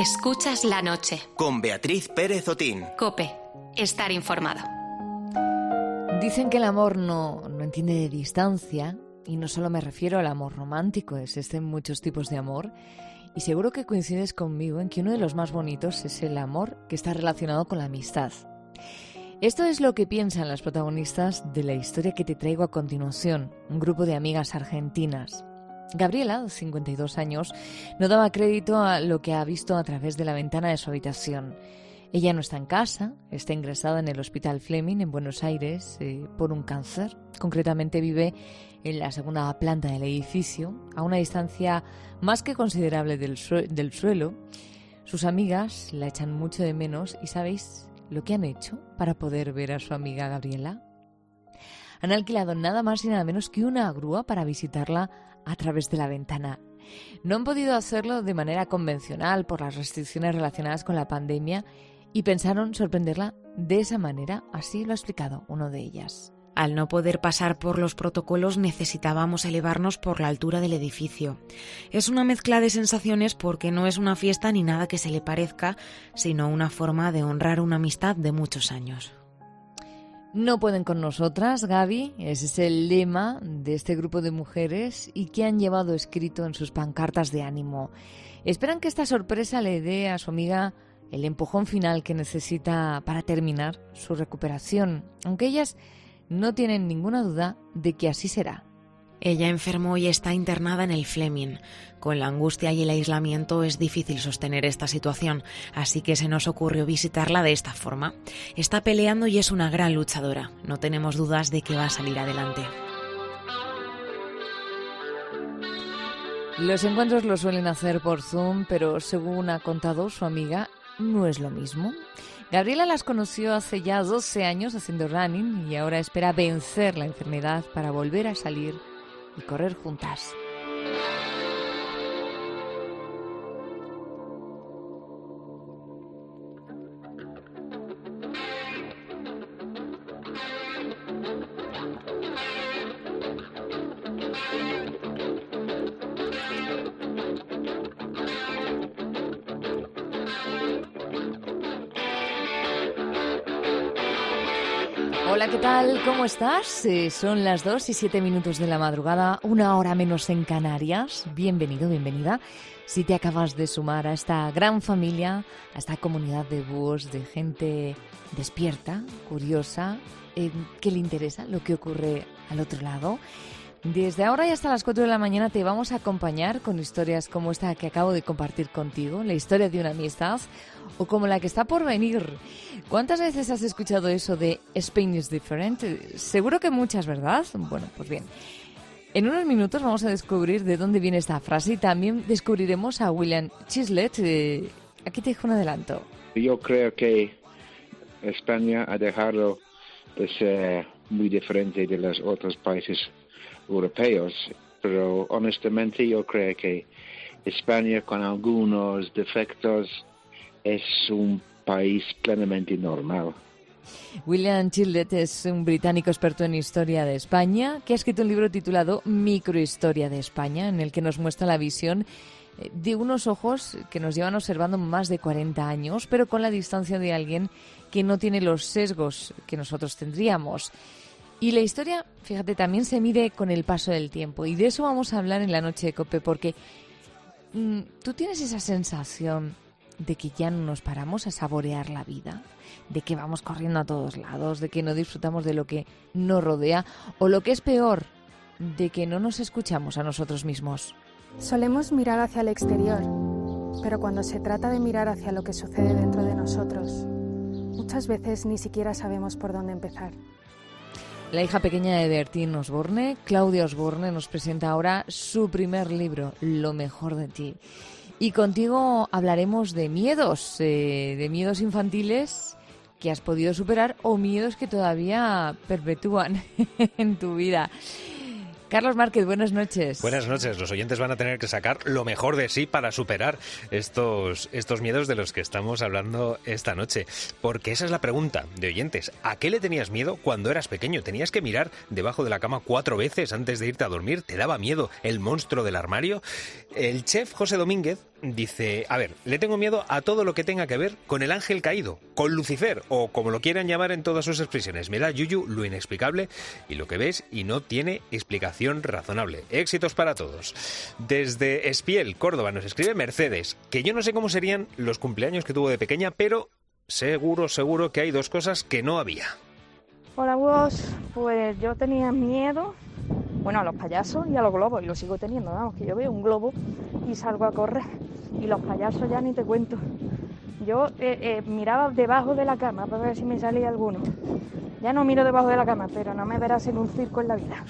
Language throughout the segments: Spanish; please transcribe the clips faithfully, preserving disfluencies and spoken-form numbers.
Escuchas la noche. Con Beatriz Pérez Otín. COPE. Estar informado. Dicen que el amor no, no entiende de distancia, y no solo me refiero al amor romántico, existen muchos tipos de amor, y seguro que coincides conmigo en que uno de los más bonitos es el amor que está relacionado con la amistad. Esto es lo que piensan las protagonistas de la historia que te traigo a continuación, un grupo de amigas argentinas. Gabriela, de cincuenta y dos años, no daba crédito a lo que ha visto a través de la ventana de su habitación. Ella no está en casa, está ingresada en el Hospital Fleming en Buenos Aires eh, por un cáncer. Concretamente vive en la segunda planta del edificio, a una distancia más que considerable del, sue- del suelo. Sus amigas la echan mucho de menos y ¿sabéis lo que han hecho para poder ver a su amiga Gabriela? Han alquilado nada más y nada menos que una grúa para visitarla a través de la ventana. No han podido hacerlo de manera convencional por las restricciones relacionadas con la pandemia y pensaron sorprenderla de esa manera, así lo ha explicado uno de ellas. Al no poder pasar por los protocolos necesitábamos elevarnos por la altura del edificio. Es una mezcla de sensaciones porque no es una fiesta ni nada que se le parezca, sino una forma de honrar una amistad de muchos años. No pueden con nosotras, Gaby, ese es el lema de este grupo de mujeres y que han llevado escrito en sus pancartas de ánimo. Esperan que esta sorpresa le dé a su amiga el empujón final que necesita para terminar su recuperación, aunque ellas no tienen ninguna duda de que así será. Ella enfermó y está internada en el Fleming. Con la angustia y el aislamiento es difícil sostener esta situación, así que se nos ocurrió visitarla de esta forma. Está peleando y es una gran luchadora. No tenemos dudas de que va a salir adelante. Los encuentros los suelen hacer por Zoom, pero según ha contado su amiga, no es lo mismo. Gabriela las conoció hace ya doce años haciendo running y ahora espera vencer la enfermedad para volver a salir y correr juntas. Hola, ¿qué tal? ¿Cómo estás? Eh, son las dos y siete minutos de la madrugada, una hora menos en Canarias. Bienvenido, bienvenida. Si te acabas de sumar a esta gran familia, a esta comunidad de búhos, de gente despierta, curiosa, eh, que le interesa lo que ocurre al otro lado. Desde ahora y hasta las cuatro de la mañana te vamos a acompañar con historias como esta que acabo de compartir contigo, la historia de una amistad, o como la que está por venir. ¿Cuántas veces has escuchado eso de Spain is different? Seguro que muchas, ¿verdad? Bueno, pues bien. En unos minutos vamos a descubrir de dónde viene esta frase y también descubriremos a William Chislett. Eh, aquí te dejo un adelanto. Yo creo que España ha dejado de ser muy diferente de los otros países europeos, pero honestamente yo creo que España, con algunos defectos, es un país plenamente normal. William Chislett es un británico experto en historia de España que ha escrito un libro titulado Microhistoria de España, en el que nos muestra la visión de unos ojos que nos llevan observando más de cuarenta años, pero con la distancia de alguien que no tiene los sesgos que nosotros tendríamos. Y la historia, fíjate, también se mide con el paso del tiempo. Y de eso vamos a hablar en la noche de COPE, porque mmm, tú tienes esa sensación de que ya no nos paramos a saborear la vida, de que vamos corriendo a todos lados, de que no disfrutamos de lo que nos rodea, o lo que es peor, de que no nos escuchamos a nosotros mismos. Solemos mirar hacia el exterior, pero cuando se trata de mirar hacia lo que sucede dentro de nosotros, muchas veces ni siquiera sabemos por dónde empezar. La hija pequeña de Bertín Osborne, Claudia Osborne, nos presenta ahora su primer libro, Lo mejor de ti. Y contigo hablaremos de miedos, eh, de miedos infantiles que has podido superar o miedos que todavía perpetúan en tu vida. Carlos Márquez, buenas noches. Buenas noches. Los oyentes van a tener que sacar lo mejor de sí para superar estos, estos miedos de los que estamos hablando esta noche. Porque esa es la pregunta de oyentes. ¿A qué le tenías miedo cuando eras pequeño? ¿Tenías que mirar debajo de la cama cuatro veces antes de irte a dormir? ¿Te daba miedo el monstruo del armario? El chef José Domínguez dice, a ver, le tengo miedo a todo lo que tenga que ver con el ángel caído, con Lucifer, o como lo quieran llamar en todas sus expresiones. Me da yuyu lo inexplicable y lo que ves y no tiene explicación razonable. Éxitos para todos. Desde Espiel, Córdoba, nos escribe Mercedes, que yo no sé cómo serían los cumpleaños que tuvo de pequeña, pero seguro, seguro que hay dos cosas que no había. Hola, vos. Pues yo tenía miedo, bueno, a los payasos y a los globos, y lo sigo teniendo, vamos, que yo veo un globo y salgo a correr, y los payasos ya ni te cuento. Yo eh, eh, miraba debajo de la cama para ver si me salía alguno. Ya no miro debajo de la cama, pero no me verás en un circo en la vida.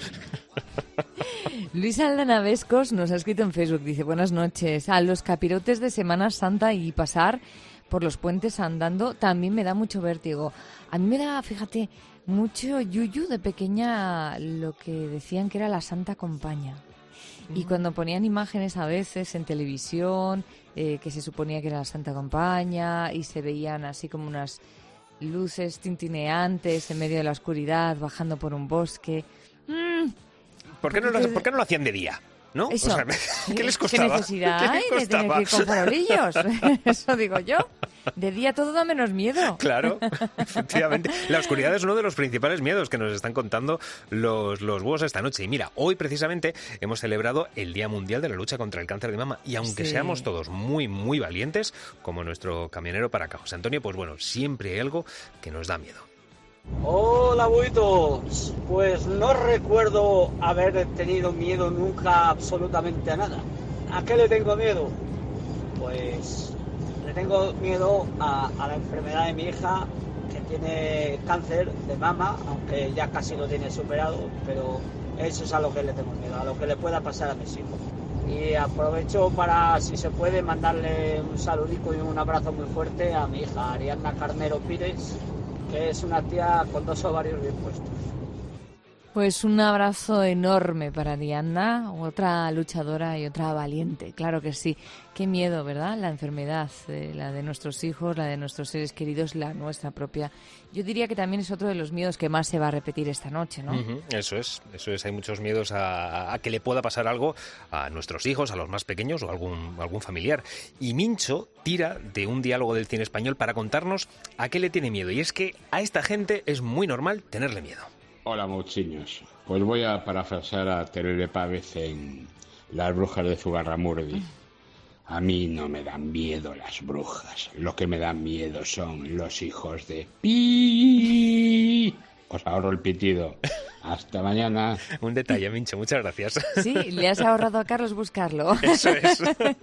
Luis Aldana Vescos nos ha escrito en Facebook, dice, buenas noches, a los capirotes de Semana Santa y pasar por los puentes andando también me da mucho vértigo. A mí me da, fíjate, mucho yuyu de pequeña lo que decían que era la Santa Compaña. Y cuando ponían imágenes a veces en televisión, eh, que se suponía que era la Santa Compaña, y se veían así como unas luces tintineantes en medio de la oscuridad, bajando por un bosque. Mm. ¿Por qué no lo, ¿por qué no lo hacían de día? ¿No? Eso. O sea, ¿qué les costaba? ¿Qué necesidad ¿Qué hay les de tener costaba? que ir con farolillos? Eso digo yo. De día todo da menos miedo. Claro, efectivamente. La oscuridad es uno de los principales miedos que nos están contando los, los búhos esta noche. Y mira, hoy precisamente hemos celebrado el Día Mundial de la Lucha contra el Cáncer de Mama. Y aunque Sí. seamos todos muy, muy valientes, como nuestro camionero para acá, José Antonio, pues bueno, siempre hay algo que nos da miedo. Hola, buitos. Pues no recuerdo haber tenido miedo nunca absolutamente a nada. ¿A qué le tengo miedo? Pues le tengo miedo a, a la enfermedad de mi hija, que tiene cáncer de mama, aunque ya casi lo tiene superado, pero eso es a lo que le tengo miedo, a lo que le pueda pasar a mis hijos. Y aprovecho para, si se puede, mandarle un saludico y un abrazo muy fuerte a mi hija, Ariadna Carnero Pires, que es una tía con dos ovarios bien puestos. Pues un abrazo enorme para Diana, otra luchadora y otra valiente, claro que sí. Qué miedo, ¿verdad? La enfermedad, eh, la de nuestros hijos, la de nuestros seres queridos, la nuestra propia. Yo diría que también es otro de los miedos que más se va a repetir esta noche, ¿no? Uh-huh, eso es, eso es. Hay muchos miedos a, a que le pueda pasar algo a nuestros hijos, a los más pequeños o a algún, algún familiar. Y Mincho tira de un diálogo del cine español para contarnos a qué le tiene miedo. Y es que a esta gente es muy normal tenerle miedo. Hola, mochiños. Pues voy a parafrasear a Terele Pávez en Las brujas de Zugarramurdi. A mí no me dan miedo las brujas. Lo que me dan miedo son los hijos de pi. Os ahorro el pitido. Hasta mañana. Un detalle, Mincho, muchas gracias. Sí, le has ahorrado a Carlos buscarlo. Eso es.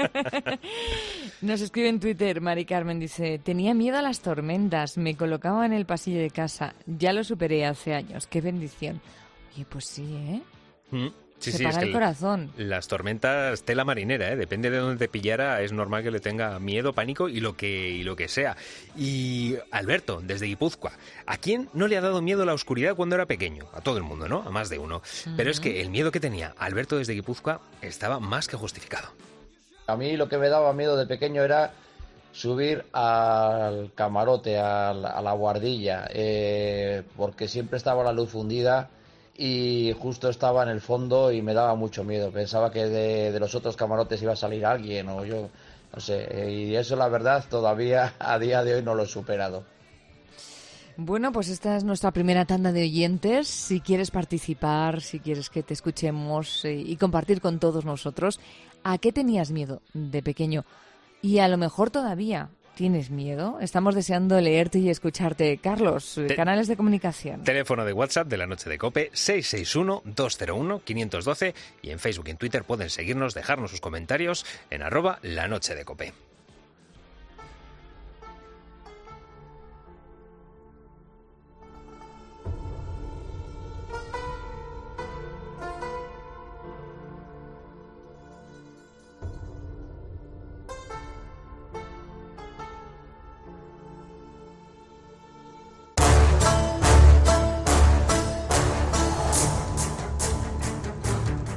Nos escribe en Twitter, Mari Carmen, dice, tenía miedo a las tormentas, me colocaba en el pasillo de casa, ya lo superé hace años, qué bendición. Oye, pues sí, ¿eh? Mm. Sí, Se sí, para es que el corazón. Las tormentas, tela marinera, ¿eh? Depende de dónde te pillara, es normal que le tenga miedo, pánico y lo que y lo que sea. Y Alberto, desde Guipúzcoa, ¿a quién no le ha dado miedo la oscuridad cuando era pequeño? A todo el mundo, ¿no? A más de uno. Uh-huh. Pero es que el miedo que tenía Alberto desde Guipúzcoa estaba más que justificado. A mí lo que me daba miedo de pequeño era subir al camarote, a la, a la guardilla, eh, porque siempre estaba la luz fundida y justo estaba en el fondo y me daba mucho miedo. Pensaba que de, de los otros camarotes iba a salir alguien o yo, no sé. Y eso, la verdad, todavía a día de hoy no lo he superado. Bueno, pues esta es nuestra primera tanda de oyentes. Si quieres participar, si quieres que te escuchemos eh, y compartir con todos nosotros, ¿a qué tenías miedo de pequeño? Y a lo mejor todavía ¿tienes miedo? Estamos deseando leerte y escucharte. Carlos, Te- canales de comunicación. Teléfono de WhatsApp de la Noche de COPE seis seis uno, dos cero uno, cinco uno dos y en Facebook y en Twitter pueden seguirnos, dejarnos sus comentarios en arroba la Noche de COPE.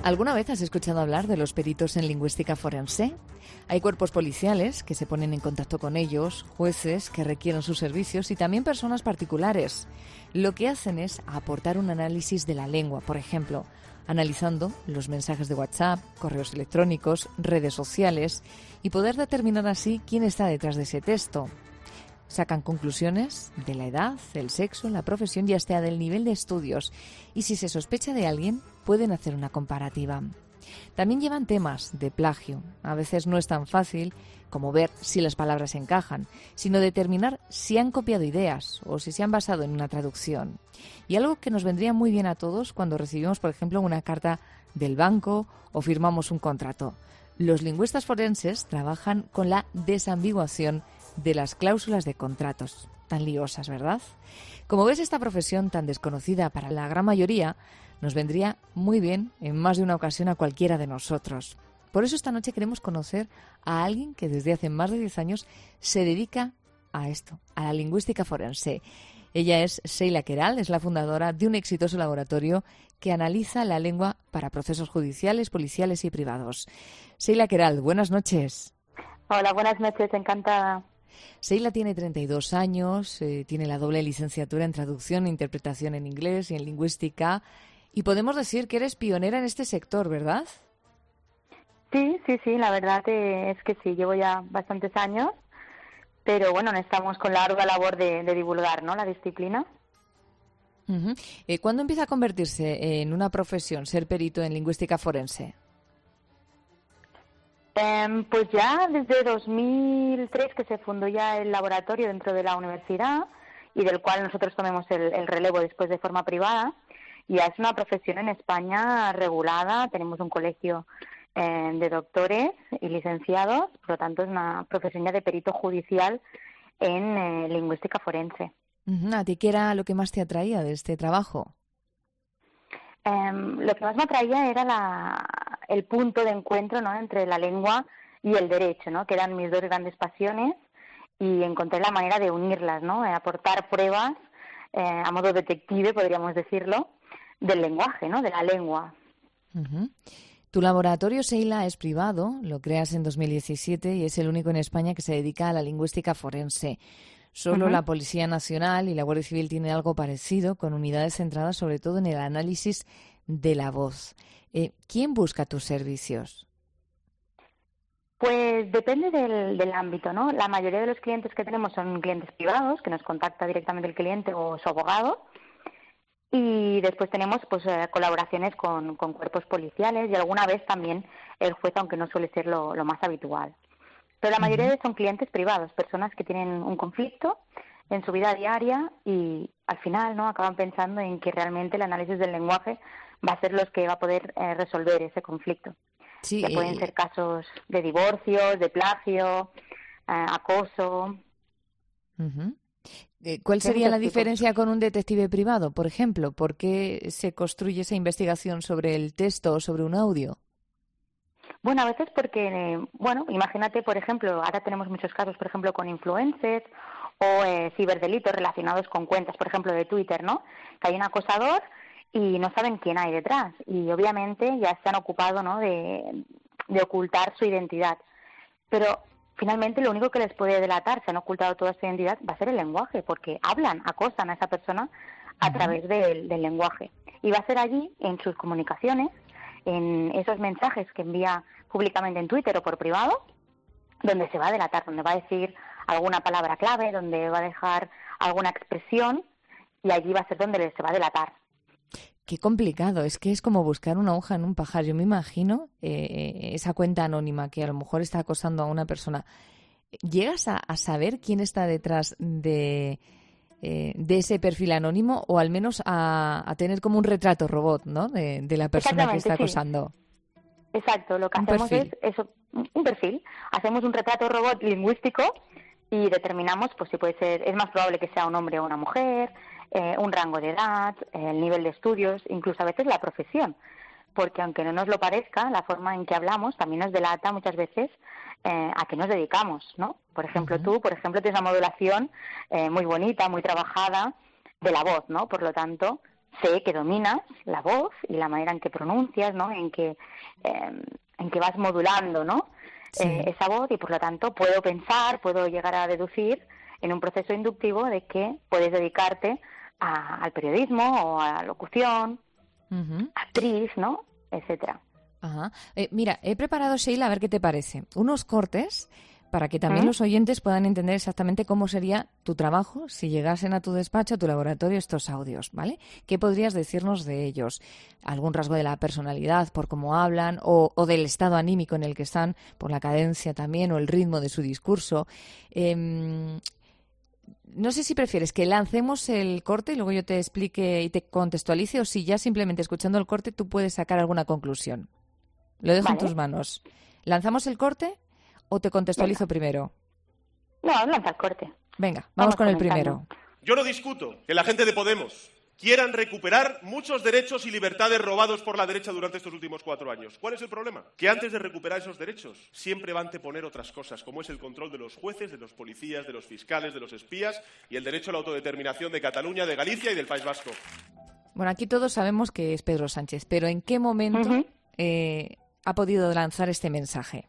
¿Alguna vez has escuchado hablar de los peritos en lingüística forense? Hay cuerpos policiales que se ponen en contacto con ellos, jueces que requieren sus servicios y también personas particulares. Lo que hacen es aportar un análisis de la lengua, por ejemplo, analizando los mensajes de WhatsApp, correos electrónicos, redes sociales y poder determinar así quién está detrás de ese texto. Sacan conclusiones de la edad, el sexo, la profesión y hasta del nivel de estudios. Y si se sospecha de alguien, pueden hacer una comparativa. También llevan temas de plagio. A veces no es tan fácil como ver si las palabras encajan, sino determinar si han copiado ideas o si se han basado en una traducción. Y algo que nos vendría muy bien a todos cuando recibimos, por ejemplo, una carta del banco o firmamos un contrato. Los lingüistas forenses trabajan con la desambiguación de las cláusulas de contratos, tan liosas, ¿verdad? Como ves, esta profesión tan desconocida para la gran mayoría nos vendría muy bien en más de una ocasión a cualquiera de nosotros. Por eso esta noche queremos conocer a alguien que desde hace más de diez años se dedica a esto, a la lingüística forense. Ella es Sheila Queralt, es la fundadora de un exitoso laboratorio que analiza la lengua para procesos judiciales, policiales y privados. Sheila Queralt, buenas noches. Hola, buenas noches, encantada. Sheila tiene treinta y dos años, eh, tiene la doble licenciatura en traducción e interpretación en inglés y en lingüística. Y podemos decir que eres pionera en este sector, ¿verdad? Sí, sí, sí, la verdad es que sí, llevo ya bastantes años, pero bueno, estamos con la ardua labor de, de divulgar, ¿no?, la disciplina. Uh-huh. Eh, ¿Cuándo empieza a convertirse en una profesión ser perito en lingüística forense? Eh, pues ya desde dos mil tres que se fundó ya el laboratorio dentro de la universidad y del cual nosotros tomemos el, el relevo después de forma privada. Ya es una profesión en España regulada, tenemos un colegio eh, de doctores y licenciados, por lo tanto es una profesión ya de perito judicial en eh, lingüística forense. Uh-huh. ¿A ti qué era lo que más te atraía de este trabajo? Eh, lo que más me atraía era la, el punto de encuentro, ¿no?, entre la lengua y el derecho, ¿no?, que eran mis dos grandes pasiones, y encontré la manera de unirlas, ¿no?, aportar pruebas eh, a modo detective, podríamos decirlo, del lenguaje, ¿no?, de la lengua. Uh-huh. Tu laboratorio, Sheila, es privado, lo creas en dos mil diecisiete y es el único en España que se dedica a la lingüística forense. Solo uh-huh. la Policía Nacional y la Guardia Civil tienen algo parecido, con unidades centradas sobre todo en el análisis de la voz. Eh, ¿Quién busca tus servicios? Pues depende del, del ámbito, ¿no? La mayoría de los clientes que tenemos son clientes privados, que nos contacta directamente el cliente o su abogado. Y después tenemos pues eh, colaboraciones con, con cuerpos policiales y alguna vez también el juez, aunque no suele ser lo, lo más habitual. Pero la mayoría uh-huh. son clientes privados, personas que tienen un conflicto en su vida diaria y al final, ¿no?, acaban pensando en que realmente el análisis del lenguaje va a ser los que va a poder eh, resolver ese conflicto. Sí, que pueden eh... ser casos de divorcios, de plagio, eh, acoso. Uh-huh. ¿Cuál sería la diferencia con un detective privado, por ejemplo? ¿Por qué se construye esa investigación sobre el texto o sobre un audio? Bueno, a veces porque, bueno, imagínate, por ejemplo, ahora tenemos muchos casos, por ejemplo, con influencers o eh, ciberdelitos relacionados con cuentas, por ejemplo, de Twitter, ¿no?, que hay un acosador y no saben quién hay detrás. Y obviamente ya se han ocupado, ¿no?, de, de ocultar su identidad. Pero finalmente lo único que les puede delatar, se han ocultado toda su identidad, va a ser el lenguaje, porque hablan, acosan a esa persona a uh-huh. través del, del lenguaje. Y va a ser allí, en sus comunicaciones, en esos mensajes que envía públicamente en Twitter o por privado, donde se va a delatar, donde va a decir alguna palabra clave, donde va a dejar alguna expresión, y allí va a ser donde se va a delatar. Qué complicado, es que es como buscar una aguja en un pajar. Yo me imagino eh, esa cuenta anónima que a lo mejor está acosando a una persona. ¿Llegas a, a saber quién está detrás de, eh, de ese perfil anónimo o al menos a, a tener como un retrato robot, ¿no?, de, de la persona que está acosando? Sí. Exacto, lo que un hacemos perfil. es eso, un perfil. Hacemos un retrato robot lingüístico y determinamos pues si puede ser, es más probable que sea un hombre o una mujer, eh, un rango de edad, eh, el nivel de estudios, incluso a veces la profesión, porque aunque no nos lo parezca, la forma en que hablamos también nos delata muchas veces eh, a qué nos dedicamos, ¿no? Por ejemplo, uh-huh. tú, por ejemplo, tienes una modulación eh, muy bonita, muy trabajada de la voz, ¿no? Por lo tanto, sé que dominas la voz y la manera en que pronuncias, ¿no? En que, eh, en que vas modulando, ¿no? Sí. Eh, esa voz, y por lo tanto puedo pensar, puedo llegar a deducir en un proceso inductivo de que puedes dedicarte a, al periodismo o a la locución, uh-huh. actriz, ¿no? Etcétera. Ajá. Eh, mira, he preparado, Sheila, a ver qué te parece, unos cortes para que también ¿Mm? los oyentes puedan entender exactamente cómo sería tu trabajo si llegasen a tu despacho, a tu laboratorio, estos audios, ¿vale? ¿Qué podrías decirnos de ellos? ¿Algún rasgo de la personalidad por cómo hablan o, o del estado anímico en el que están, por la cadencia también o el ritmo de su discurso? Eh, no sé si prefieres que lancemos el corte y luego yo te explique y te contextualice, o si ya simplemente escuchando el corte tú puedes sacar alguna conclusión. Lo dejo vale. en tus manos. ¿Lanzamos el corte o te contextualizo Venga. primero? No, lanza el corte. Venga, vamos, vamos con comentando. el primero. Yo no discuto que la gente de Podemos quieran recuperar muchos derechos y libertades robados por la derecha durante estos últimos cuatro años. ¿Cuál es el problema? Que antes de recuperar esos derechos siempre van a anteponer otras cosas, como es el control de los jueces, de los policías, de los fiscales, de los espías y el derecho a la autodeterminación de Cataluña, de Galicia y del País Vasco. Bueno, aquí todos sabemos que es Pedro Sánchez, pero ¿en qué momento uh-huh. eh, ha podido lanzar este mensaje?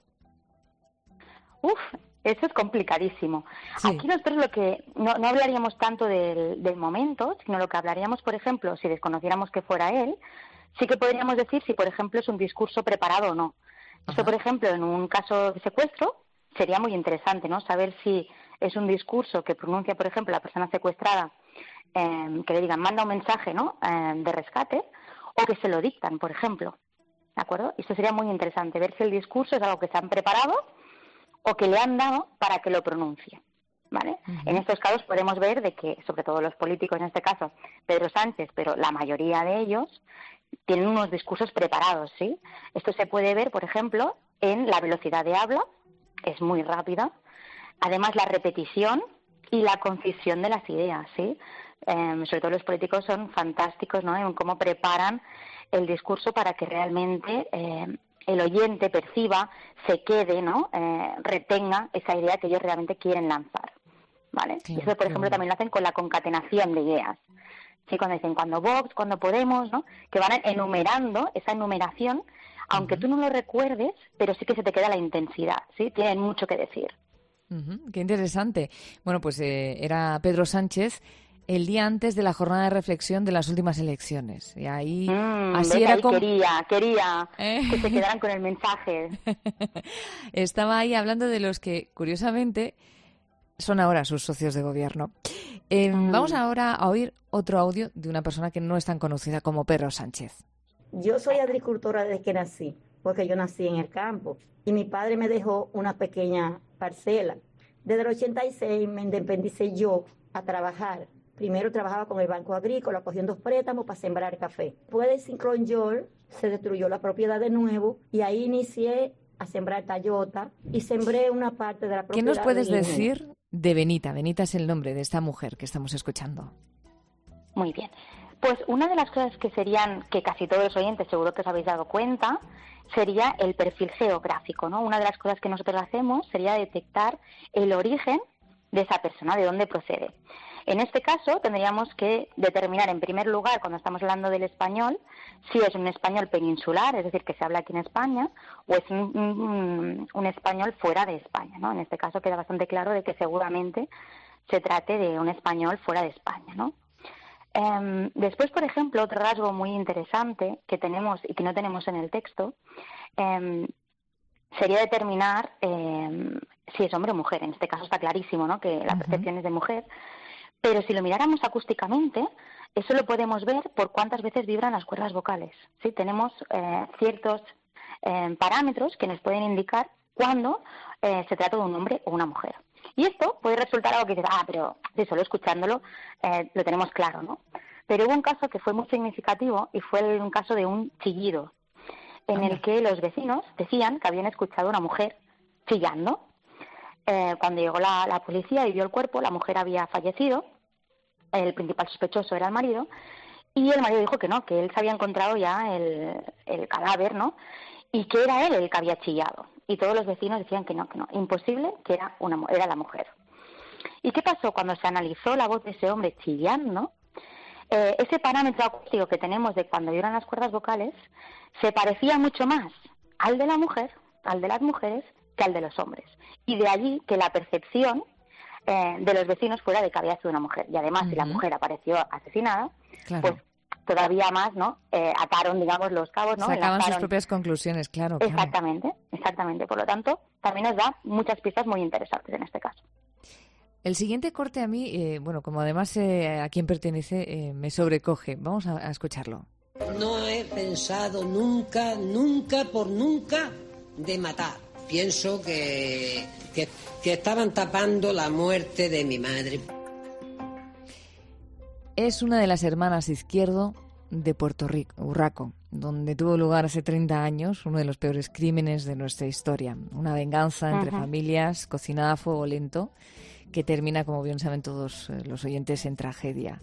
Uf, eso es complicadísimo. Sí. Aquí nosotros lo que no, no hablaríamos tanto del, del momento, sino lo que hablaríamos, por ejemplo, si desconociéramos que fuera él, sí que podríamos decir si, por ejemplo, es un discurso preparado o no. Ajá. Esto, por ejemplo, en un caso de secuestro, sería muy interesante, ¿no? Saber si es un discurso que pronuncia, por ejemplo, la persona secuestrada, eh, que le digan, manda un mensaje, ¿no?, eh, de rescate, o que se lo dictan, por ejemplo. ¿De acuerdo? Esto sería muy interesante, ver si el discurso es algo que se han preparado o que le han dado para que lo pronuncie, ¿vale? Uh-huh. En estos casos podemos ver de que, sobre todo los políticos, en este caso Pedro Sánchez, pero la mayoría de ellos, tienen unos discursos preparados, ¿sí? Esto se puede ver, por ejemplo, en la velocidad de habla, es muy rápida, además la repetición y la concisión de las ideas, ¿sí? Eh, sobre todo los políticos son fantásticos, ¿no?, en cómo preparan el discurso para que realmente eh, el oyente perciba, se quede, ¿no?, eh, retenga esa idea que ellos realmente quieren lanzar, ¿vale? Sí, y eso, por ejemplo, sí. también lo hacen con la concatenación de ideas. Sí, cuando dicen cuando Vox, cuando Podemos, ¿no?, que van enumerando esa enumeración, aunque uh-huh. tú no lo recuerdes, pero sí que se te queda la intensidad, ¿sí? Tienen mucho que decir. Uh-huh. Qué interesante. Bueno, pues eh, era Pedro Sánchez el día antes de la jornada de reflexión de las últimas elecciones. Y ahí, mm, así era ahí como... Quería, quería ¿Eh? que se quedaran con el mensaje. Estaba ahí hablando de los que, curiosamente, son ahora sus socios de gobierno. Eh, mm. Vamos ahora a oír otro audio de una persona que no es tan conocida como Pedro Sánchez. Yo soy agricultora desde que nací, porque yo nací en el campo. Y mi padre me dejó una pequeña parcela. Desde el ochenta y seis me independicé yo a trabajar. Primero trabajaba con el Banco Agrícola, cogiendo préstamos para sembrar café. Después de Ciclón George, se destruyó la propiedad de nuevo y ahí inicié a sembrar Tayota y sembré una parte de la propiedad. ¿Qué nos puedes de decir de Benita? Benita es el nombre de esta mujer que estamos escuchando. Muy bien. Pues una de las cosas que serían, que casi todos los oyentes seguro que os habéis dado cuenta, sería el perfil geográfico, ¿no? Una de las cosas que nosotros hacemos sería detectar el origen de esa persona, de dónde procede. En este caso, tendríamos que determinar, en primer lugar, cuando estamos hablando del español, si es un español peninsular, es decir, que se habla aquí en España, o es un, un, un español fuera de España, ¿no? En este caso queda bastante claro de que seguramente se trate de un español fuera de España, ¿no? Eh, después, por ejemplo, otro rasgo muy interesante que tenemos y que no tenemos en el texto, eh, sería determinar eh, si es hombre o mujer. En este caso está clarísimo, ¿no?, que la percepción uh-huh. es de mujer. Pero si lo miráramos acústicamente, eso lo podemos ver por cuántas veces vibran las cuerdas vocales. ¿Sí? Tenemos eh, ciertos eh, parámetros que nos pueden indicar cuándo eh, se trata de un hombre o una mujer. Y esto puede resultar algo que dices, ah, pero sí, solo escuchándolo eh, lo tenemos claro, ¿no? Pero hubo un caso que fue muy significativo y fue un caso de un chillido, en el que los vecinos decían que habían escuchado a una mujer chillando. Eh, cuando llegó la, la policía y vio el cuerpo, la mujer había fallecido, el principal sospechoso era el marido, y el marido dijo que no, que él se había encontrado ya el, el cadáver, ¿no?, y que era él el que había chillado. Y todos los vecinos decían que no, que no, imposible, que era, una, era la mujer. ¿Y qué pasó? Cuando se analizó la voz de ese hombre chillando, eh, ese parámetro acústico que tenemos de cuando vibran las cuerdas vocales se parecía mucho más al de la mujer, al de las mujeres, que al de los hombres. Y de allí que la percepción eh, de los vecinos fuera de que había sido una mujer. Y además, uh-huh. si la mujer apareció asesinada, claro. pues todavía más, ¿no? Eh, ataron, digamos, los cabos, ¿no? Sacaban sus propias conclusiones, claro. Exactamente, claro. exactamente. Por lo tanto, también nos da muchas pistas muy interesantes en este caso. El siguiente corte a mí, eh, bueno, como además eh, a quién pertenece, eh, me sobrecoge. Vamos a, a escucharlo. No he pensado nunca, nunca por nunca de matar. Pienso que, que, que estaban tapando la muerte de mi madre. Es una de las hermanas Izquierdo de Puerto Rico, Urraco, donde tuvo lugar hace treinta años uno de los peores crímenes de nuestra historia. Una venganza entre uh-huh. familias, cocinada a fuego lento, que termina, como bien saben todos los oyentes, en tragedia.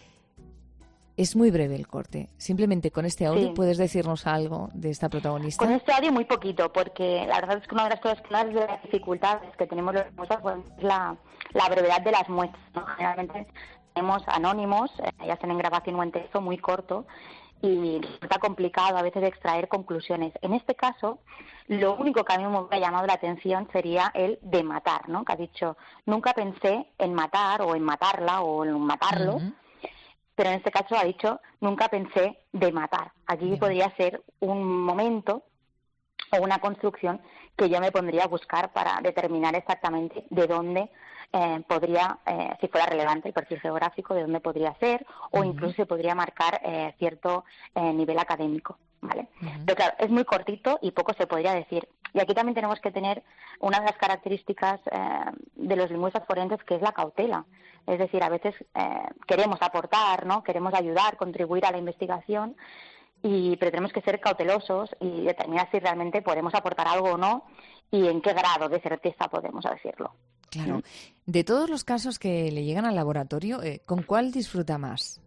Es muy breve el corte. Simplemente con este audio, sí. ¿puedes decirnos algo de esta protagonista? Con este audio muy poquito, porque la verdad es que una de las cosas claras de las dificultades que tenemos los muestras pues, es la, la brevedad de las muestras, ¿no? Generalmente tenemos anónimos, eh, ya están en grabación o en texto muy corto, y resulta complicado a veces extraer conclusiones. En este caso, lo único que a mí me ha llamado la atención sería el de matar, ¿no? Que ha dicho, nunca pensé en matar o en matarla o en matarlo, uh-huh. pero en este caso ha dicho, nunca pensé de matar. Aquí uh-huh. podría ser un momento o una construcción que yo me pondría a buscar para determinar exactamente de dónde eh, podría, eh, si fuera relevante el perfil geográfico, de dónde podría ser, o uh-huh. incluso se podría marcar eh, cierto eh, nivel académico, ¿vale? Uh-huh. Pero claro, es muy cortito y poco se podría decir. Y aquí también tenemos que tener una de las características eh, de los lingüistas forenses, que es la cautela. Es decir, a veces eh, queremos aportar, ¿no? Queremos ayudar, contribuir a la investigación, y pero tenemos que ser cautelosos y determinar si realmente podemos aportar algo o no y en qué grado de certeza podemos decirlo. Claro. De todos los casos que le llegan al laboratorio, eh, ¿con cuál disfruta más?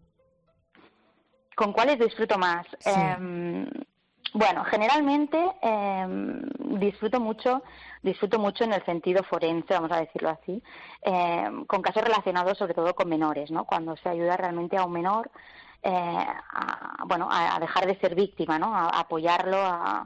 ¿Con cuáles disfruto más? Sí. Eh, bueno, generalmente eh, disfruto mucho, disfruto mucho en el sentido forense, vamos a decirlo así, eh, con casos relacionados sobre todo con menores, ¿no? Cuando se ayuda realmente a un menor eh, a, bueno, a, a dejar de ser víctima, ¿no? A, a apoyarlo a,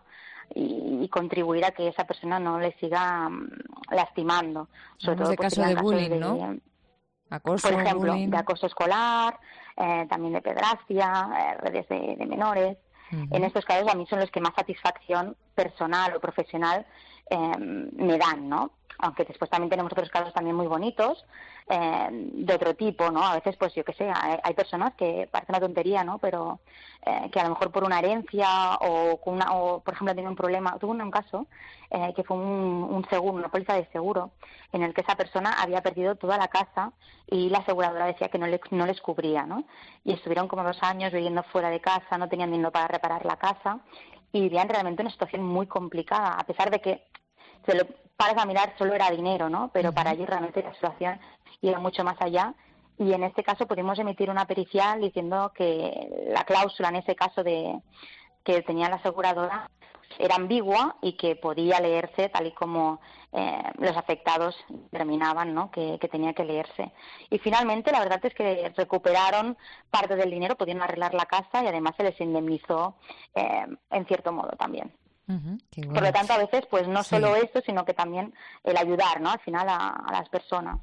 y, y contribuir a que esa persona no le siga um, lastimando. Sobre todo de caso de bullying, de, ¿no? Acoso, por ejemplo, bullying. De acoso escolar, eh, también de pedrastia, eh, redes de, de menores. Uh-huh. En estos casos a mí son los que más satisfacción personal o profesional eh, me dan, ¿no? Aunque después también tenemos otros casos también muy bonitos, eh, de otro tipo, ¿no? A veces, pues yo qué sé, hay, hay personas que parece una tontería, ¿no? Pero eh, que a lo mejor por una herencia o, con una, o por ejemplo, tiene un problema. Tuve un caso eh, que fue un, un seguro, una póliza de seguro, en el que esa persona había perdido toda la casa y la aseguradora decía que no, le, no les cubría, ¿no? Y estuvieron como dos años viviendo fuera de casa, no tenían dinero para reparar la casa y vivían realmente una situación muy complicada, a pesar de que se lo paras a mirar, solo era dinero, ¿no? Pero uh-huh. para ellos realmente la situación iba mucho más allá. Y en este caso pudimos emitir una pericial diciendo que la cláusula en ese caso de que tenía la aseguradora era ambigua y que podía leerse tal y como eh, los afectados determinaban, ¿no? que, que tenía que leerse. Y finalmente la verdad es que recuperaron parte del dinero, pudieron arreglar la casa y además se les indemnizó eh, en cierto modo también. Uh-huh, bueno. Por lo tanto, a veces, pues no sí. solo esto, sino que también el ayudar, ¿no? Al final a, a las personas.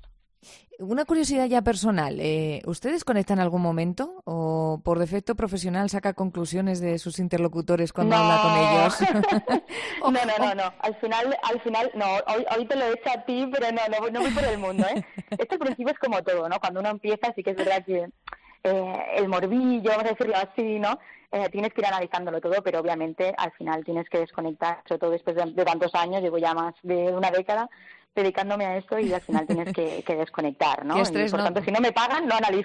Una curiosidad ya personal. Eh, ¿Ustedes conectan en algún momento o por defecto profesional saca conclusiones de sus interlocutores cuando no. habla con ellos? no, no, no, no. Al final, al final, no. Hoy, hoy te lo he hecho a ti, pero no, no, no voy por el mundo, ¿eh? Esto al principio es como todo, ¿no? Cuando uno empieza, sí que es verdad que eh, el morbillo, vamos a decirlo así, ¿no? Eh, tienes que ir analizándolo todo, pero obviamente al final tienes que desconectar, sobre todo después de, de tantos años, llevo ya más de una década dedicándome a esto y al final tienes que, que desconectar, ¿no? Qué estrés, y por ¿no? tanto, si no me pagan, no analizo.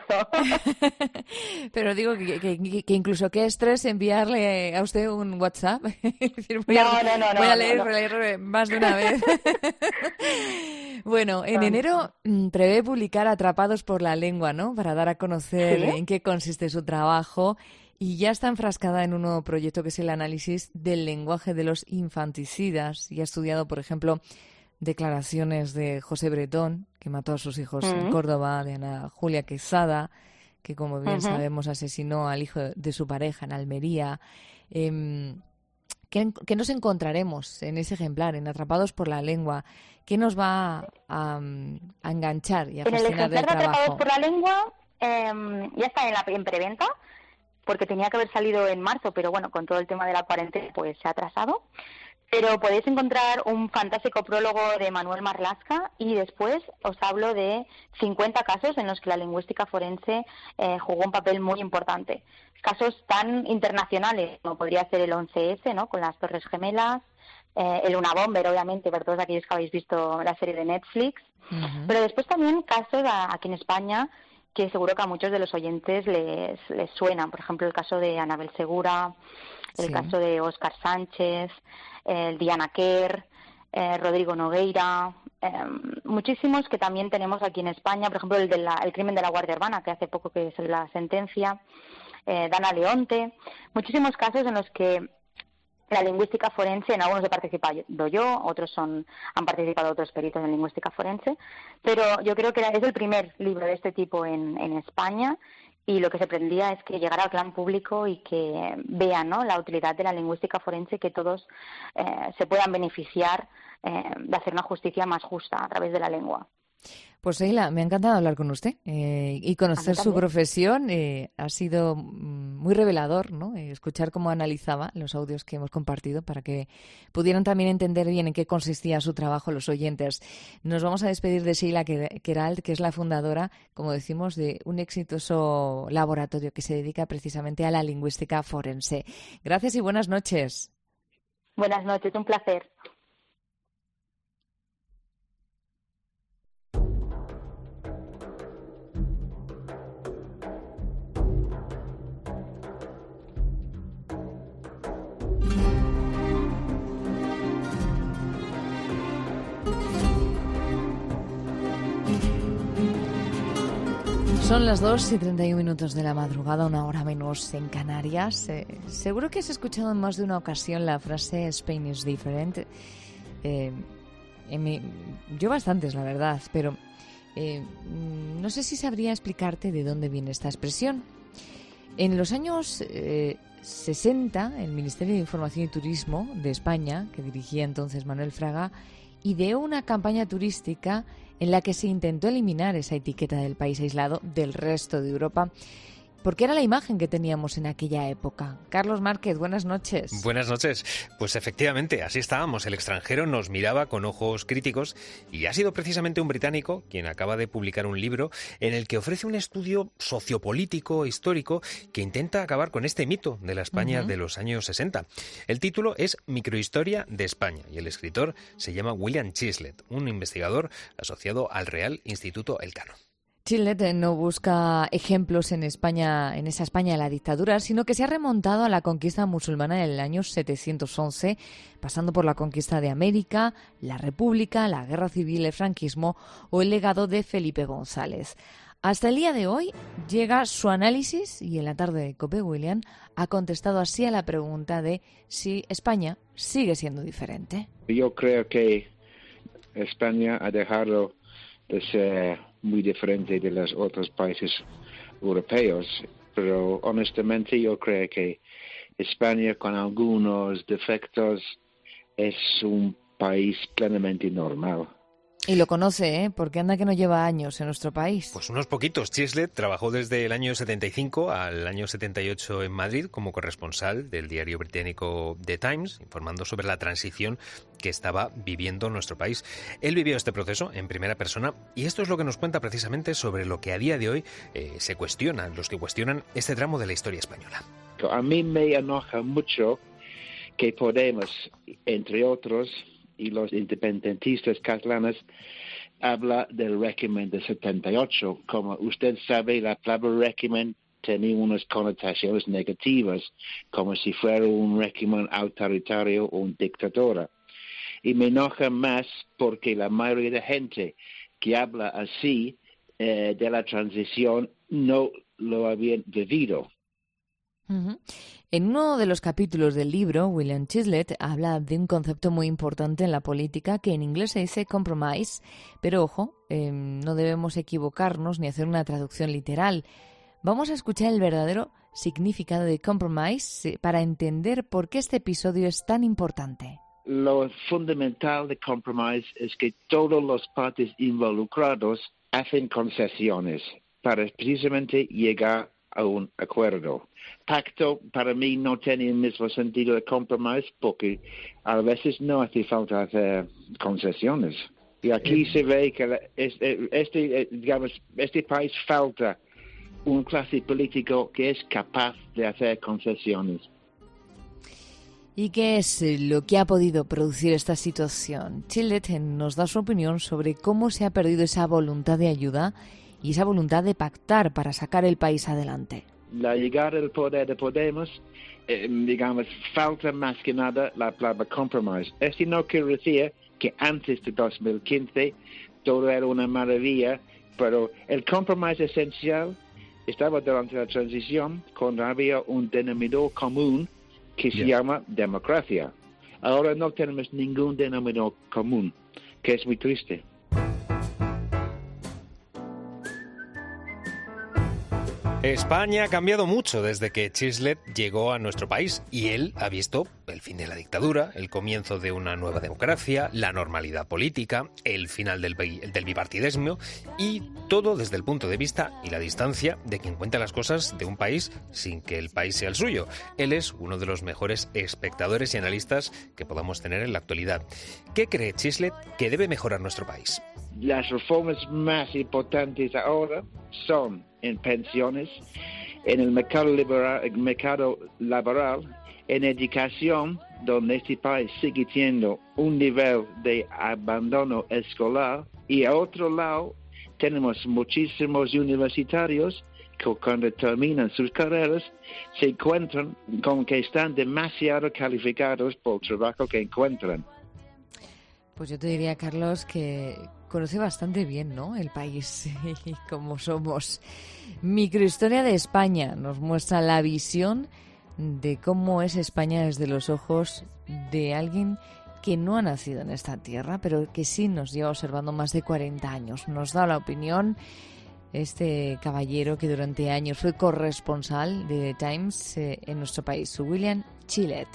Pero digo que, que, que incluso qué estrés enviarle a usted un WhatsApp. Es decir, voy, no, a, no, no, voy no, a leer, no, no. leer más de una vez. Bueno, en enero prevé publicar Atrapados por la lengua, ¿no? Para dar a conocer ¿sí? en qué consiste su trabajo. Y ya está enfrascada en un nuevo proyecto que es el análisis del lenguaje de los infanticidas. Y ha estudiado, por ejemplo, declaraciones de José Bretón, que mató a sus hijos uh-huh. en Córdoba, de Ana Julia Quesada, que como bien Ujú. sabemos asesinó al hijo de su pareja en Almería. Eh, ¿qué, qué nos encontraremos en ese ejemplar, en Atrapados por la Lengua? ¿Qué nos va a, a enganchar y a En el fascinar del ejemplar de Atrapados trabajo? por la Lengua eh, ya está en la en preventa, porque tenía que haber salido en marzo, pero bueno, con todo el tema de la cuarentena pues se ha atrasado. Pero podéis encontrar un fantástico prólogo de Manuel Marlaska y después os hablo de cincuenta casos en los que la lingüística forense eh, jugó un papel muy importante. Casos tan internacionales como podría ser el once ese, ¿no?, con las Torres Gemelas, eh, el Unabomber, obviamente, para todos aquellos que habéis visto la serie de Netflix. Ujú. Pero después también casos a- aquí en España que seguro que a muchos de los oyentes les, les suenan. Por ejemplo, el caso de Anabel Segura, el Sí. caso de Óscar Sánchez, el Diana Kerr, eh, Rodrigo Nogueira, eh, muchísimos que también tenemos aquí en España. Por ejemplo, el del el crimen de la Guardia Urbana, que hace poco que salió la sentencia, eh, Dana Leonte. Muchísimos casos en los que la lingüística forense, en algunos he participado yo, otros son han participado otros peritos en lingüística forense, pero yo creo que es el primer libro de este tipo en, en España, y lo que se pretendía es que llegara al gran público y que vean, ¿no?, la utilidad de la lingüística forense, que todos eh, se puedan beneficiar eh, de hacer una justicia más justa a través de la lengua. Pues Sheila, me ha encantado hablar con usted eh, y conocer su también. profesión. Eh, ha sido mm, muy revelador, ¿no? Eh, escuchar cómo analizaba los audios que hemos compartido para que pudieran también entender bien en qué consistía su trabajo los oyentes. Nos vamos a despedir de Sheila Queralt, que es la fundadora, como decimos, de un exitoso laboratorio que se dedica precisamente a la lingüística forense. Gracias y buenas noches. Buenas noches, un placer. Son las dos y treinta y un minutos de la madrugada, una hora menos en Canarias. Eh, seguro que has escuchado en más de una ocasión la frase Spain is different. Eh, en mi, yo bastantes, la verdad, pero eh, no sé si sabría explicarte de dónde viene esta expresión. En los años eh, sesenta, el Ministerio de Información y Turismo de España, que dirigía entonces Manuel Fraga, ideó una campaña turística en la que se intentó eliminar esa etiqueta del país aislado del resto de Europa, porque era la imagen que teníamos en aquella época. Carlos Márquez, buenas noches. Buenas noches. Pues efectivamente, así estábamos. El extranjero nos miraba con ojos críticos y ha sido precisamente un británico quien acaba de publicar un libro en el que ofrece un estudio sociopolítico, histórico, que intenta acabar con este mito de la España Uh-huh. de los años sesenta. El título es Microhistoria de España y el escritor se llama William Chislett, un investigador asociado al Real Instituto Elcano. Chislett no busca ejemplos en España, en esa España de la dictadura, sino que se ha remontado a la conquista musulmana en el año setecientos once, pasando por la conquista de América, la República, la Guerra Civil, el franquismo o el legado de Felipe González. Hasta el día de hoy llega su análisis y en la tarde de COPE William ha contestado así a la pregunta de si España sigue siendo diferente. Yo creo que España ha dejado de ser muy diferente de los otros países europeos, pero honestamente yo creo que España, con algunos defectos, es un país plenamente normal. Y lo conoce, ¿eh? Porque anda que no lleva años en nuestro país. Pues unos poquitos. Chislett trabajó desde el año setenta y cinco al año setenta y ocho en Madrid como corresponsal del diario británico The Times, informando sobre la transición que estaba viviendo nuestro país. Él vivió este proceso en primera persona y esto es lo que nos cuenta precisamente sobre lo que a día de hoy eh, se cuestiona, los que cuestionan este tramo de la historia española. A mí me enoja mucho que Podemos, entre otros, y los independentistas catalanes, habla del régimen de setenta y ocho. Como usted sabe, la palabra régimen tenía unas connotaciones negativas, como si fuera un régimen autoritario o una dictadura. Y me enoja más porque la mayoría de gente que habla así eh, de la transición no lo habían vivido. Uh-huh. En uno de los capítulos del libro, William Chislett habla de un concepto muy importante en la política que en inglés se dice compromise, pero ojo, eh, no debemos equivocarnos ni hacer una traducción literal. Vamos a escuchar el verdadero significado de compromise para entender por qué este episodio es tan importante. Lo fundamental de compromise es que todas las partes involucradas hacen concesiones para precisamente llegar a un acuerdo. Pacto para mí no tiene el mismo sentido de compromise porque a veces no hace falta hacer concesiones. Y aquí se ve que este, este, digamos, este país falta un clase político que es capaz de hacer concesiones. ¿Y qué es lo que ha podido producir esta situación? Chilet nos da su opinión sobre cómo se ha perdido esa voluntad de ayuda y esa voluntad de pactar para sacar el país adelante. La llegada al poder de Podemos, eh, digamos, falta más que nada la palabra compromise. Esto no quiere decir que antes de dos mil quince todo era una maravilla, pero el compromise esencial estaba durante la transición cuando había un denominador común que se yeah. llama democracia. Ahora no tenemos ningún denominador común, que es muy triste. España ha cambiado mucho desde que Chislett llegó a nuestro país y él ha visto el fin de la dictadura, el comienzo de una nueva democracia, la normalidad política, el final del, del bipartidismo y todo desde el punto de vista y la distancia de quien cuenta las cosas de un país sin que el país sea el suyo. Él es uno de los mejores espectadores y analistas que podamos tener en la actualidad. ¿Qué cree Chislett que debe mejorar nuestro país? Las reformas más importantes ahora son en pensiones, en el mercado laboral, el mercado laboral, en educación, donde este país sigue teniendo un nivel de abandono escolar, y a otro lado tenemos muchísimos universitarios que cuando terminan sus carreras se encuentran con que están demasiado calificados por el trabajo que encuentran. Pues yo te diría, Carlos, que conoce bastante bien, ¿no?, el país y cómo somos. Microhistoria de España nos muestra la visión de cómo es España desde los ojos de alguien que no ha nacido en esta tierra, pero que sí nos lleva observando más de cuarenta años. Nos da la opinión este caballero que durante años fue corresponsal de The Times eh, en nuestro país, William Chilet.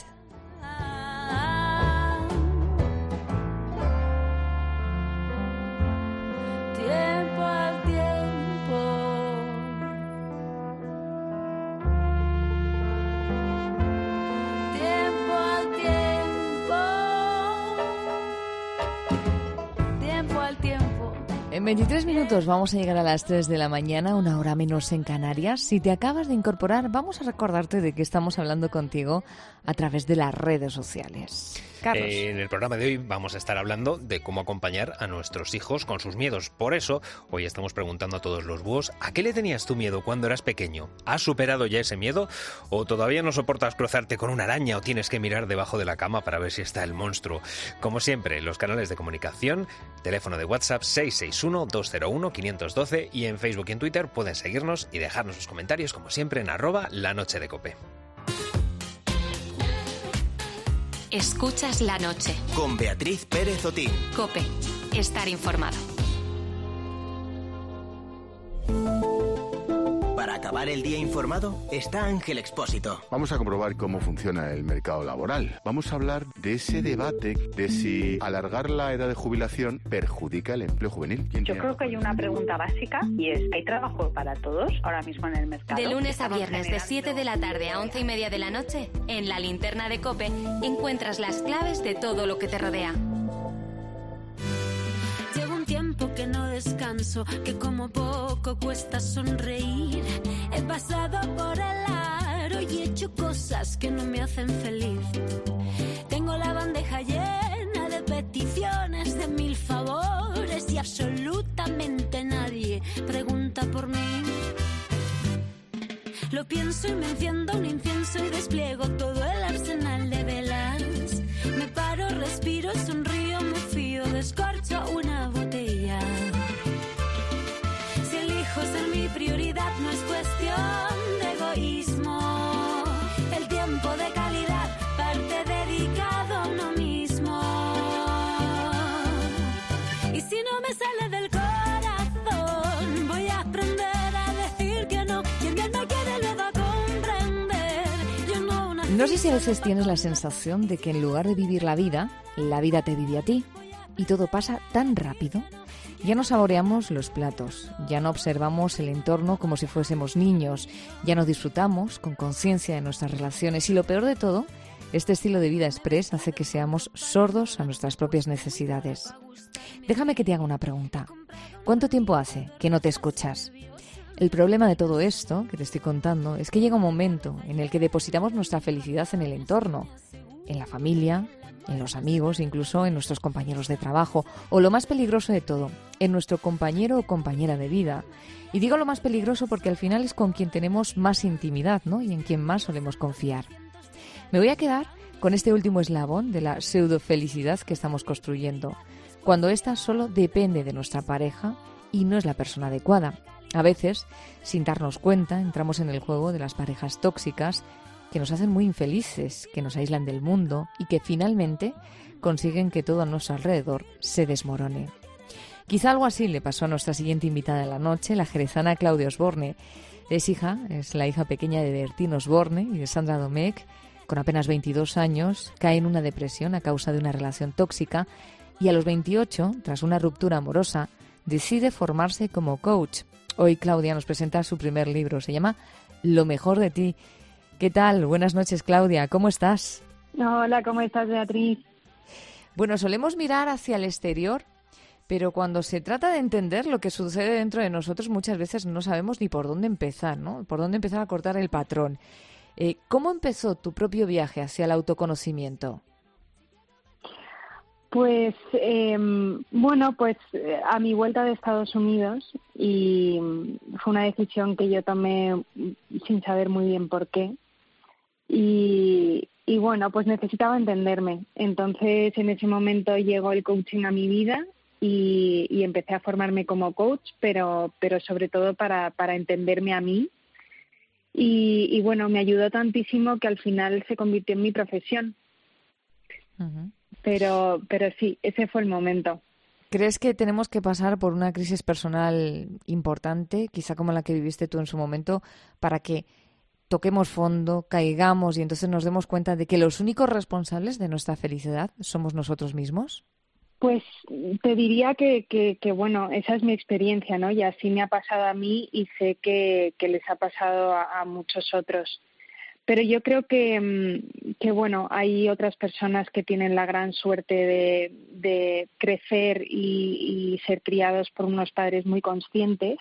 En veintitrés minutos vamos a llegar a las tres de la mañana, una hora menos en Canarias. Si te acabas de incorporar, vamos a recordarte de que estamos hablando contigo a través de las redes sociales. Carlos. Eh, en el programa de hoy vamos a estar hablando de cómo acompañar a nuestros hijos con sus miedos. Por eso, hoy estamos preguntando a todos los búhos, ¿a qué le tenías tu miedo cuando eras pequeño? ¿Has superado ya ese miedo? ¿O todavía no soportas cruzarte con una araña o tienes que mirar debajo de la cama para ver si está el monstruo? Como siempre, los canales de comunicación, teléfono de WhatsApp seis seis uno, dos cero uno, cinco uno dos y en Facebook y en Twitter pueden seguirnos y dejarnos sus comentarios, como siempre, en arroba la noche de Cope. Escuchas La Noche. Con Beatriz Pérez Otín. Cope. Estar informado. Para acabar el día informado está Ángel Expósito. Vamos a comprobar cómo funciona el mercado laboral. Vamos a hablar de ese debate de si alargar la edad de jubilación perjudica el empleo juvenil. Yo creo que hay una pregunta básica y es, ¿hay trabajo para todos ahora mismo en el mercado? De lunes a viernes de siete de la tarde a once y media de la noche, en la linterna de Cope encuentras las claves de todo lo que te rodea. Llevo un tiempo que no descanso, que como poco cuesta sonreír. He pasado por el aro y he hecho cosas que no me hacen feliz. Tengo la bandeja llena de peticiones, de mil favores y absolutamente nadie pregunta por mí. Lo pienso y me enciendo un incienso y despliego todo el arsenal de velas. Me paro, respiro, sonrío, me fío, descorcho una botella. Si elijo ser mi prioridad no es cuestión de egoísmo. El tiempo de calidad parte dedicado a uno mismo. Y si no me sale del corazón, voy a aprender a decir que no y entender No sé si a veces tienes la sensación de que en lugar de vivir la vida, la vida te vive a ti y todo pasa tan rápido. Ya no saboreamos los platos, ya no observamos el entorno como si fuésemos niños, ya no disfrutamos con conciencia de nuestras relaciones y lo peor de todo, este estilo de vida express hace que seamos sordos a nuestras propias necesidades. Déjame que te haga una pregunta. ¿Cuánto tiempo hace que no te escuchas? El problema de todo esto que te estoy contando es que llega un momento en el que depositamos nuestra felicidad en el entorno, en la familia, en los amigos, incluso en nuestros compañeros de trabajo, o lo más peligroso de todo, en nuestro compañero o compañera de vida. Y digo lo más peligroso porque al final es con quien tenemos más intimidad, ¿no? Y en quien más solemos confiar. Me voy a quedar con este último eslabón de la pseudo-felicidad que estamos construyendo, cuando ésta solo depende de nuestra pareja y no es la persona adecuada. A veces, sin darnos cuenta, entramos en el juego de las parejas tóxicas que nos hacen muy infelices, que nos aíslan del mundo y que finalmente consiguen que todo a nuestro alrededor se desmorone. Quizá algo así le pasó a nuestra siguiente invitada de la noche, la jerezana Claudia Osborne. Es hija, es la hija pequeña de Bertín Osborne y de Sandra Domecq. Con apenas veintidós años, cae en una depresión a causa de una relación tóxica y a los veintiocho, tras una ruptura amorosa, decide formarse como coach. Hoy Claudia nos presenta su primer libro, se llama Lo mejor de ti. ¿Qué tal? Buenas noches, Claudia, ¿cómo estás? Hola, ¿cómo estás, Beatriz? Bueno, solemos mirar hacia el exterior, pero cuando se trata de entender lo que sucede dentro de nosotros, muchas veces no sabemos ni por dónde empezar, ¿no? Por dónde empezar a cortar el patrón. Eh, ¿Cómo empezó tu propio viaje hacia el autoconocimiento? Pues, eh, bueno, pues eh, a mi vuelta de Estados Unidos, y fue una decisión que yo tomé sin saber muy bien por qué. Y, y bueno, pues necesitaba entenderme. Entonces, en ese momento llegó el coaching a mi vida y, y empecé a formarme como coach, pero, pero sobre todo para, para entenderme a mí. Y, y bueno, me ayudó tantísimo que al final se convirtió en mi profesión. Uh-huh. Pero, pero sí, ese fue el momento. ¿Crees que tenemos que pasar por una crisis personal importante, quizá como la que viviste tú en su momento, para que toquemos fondo, caigamos y entonces nos demos cuenta de que los únicos responsables de nuestra felicidad somos nosotros mismos? Pues te diría que, que, que bueno, esa es mi experiencia, ¿no? Y así me ha pasado a mí y sé que, que les ha pasado a, a muchos otros. Pero yo creo que, que, bueno, hay otras personas que tienen la gran suerte de, de crecer y, y ser criados por unos padres muy conscientes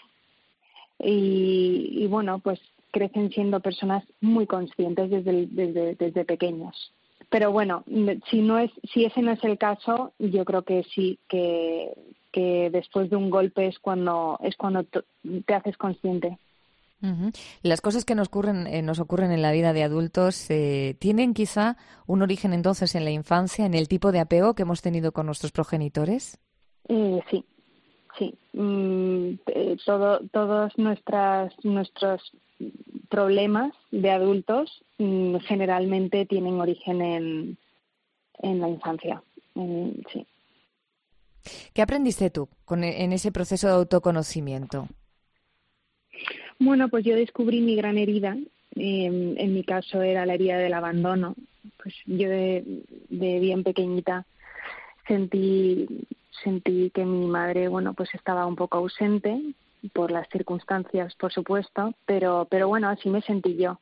y, y, bueno, pues crecen siendo personas muy conscientes desde, desde, desde pequeños. Pero bueno, si no es, si ese no es el caso, yo creo que sí, que, que después de un golpe es cuando, es cuando te haces consciente. Uh-huh. Las cosas que nos ocurren, eh, nos ocurren en la vida de adultos eh, tienen quizá un origen entonces en la infancia, en el tipo de apego que hemos tenido con nuestros progenitores. Eh, sí, sí. Mm, eh, todo, todos nuestras, nuestros problemas de adultos mm, generalmente tienen origen en, en la infancia. Mm, sí. ¿Qué aprendiste tú con, en ese proceso de autoconocimiento? Bueno, pues yo descubrí mi gran herida. Eh, en mi caso era la herida del abandono. Pues yo de, de bien pequeñita sentí sentí que mi madre, bueno, pues estaba un poco ausente por las circunstancias, por supuesto, pero pero bueno, así me sentí yo.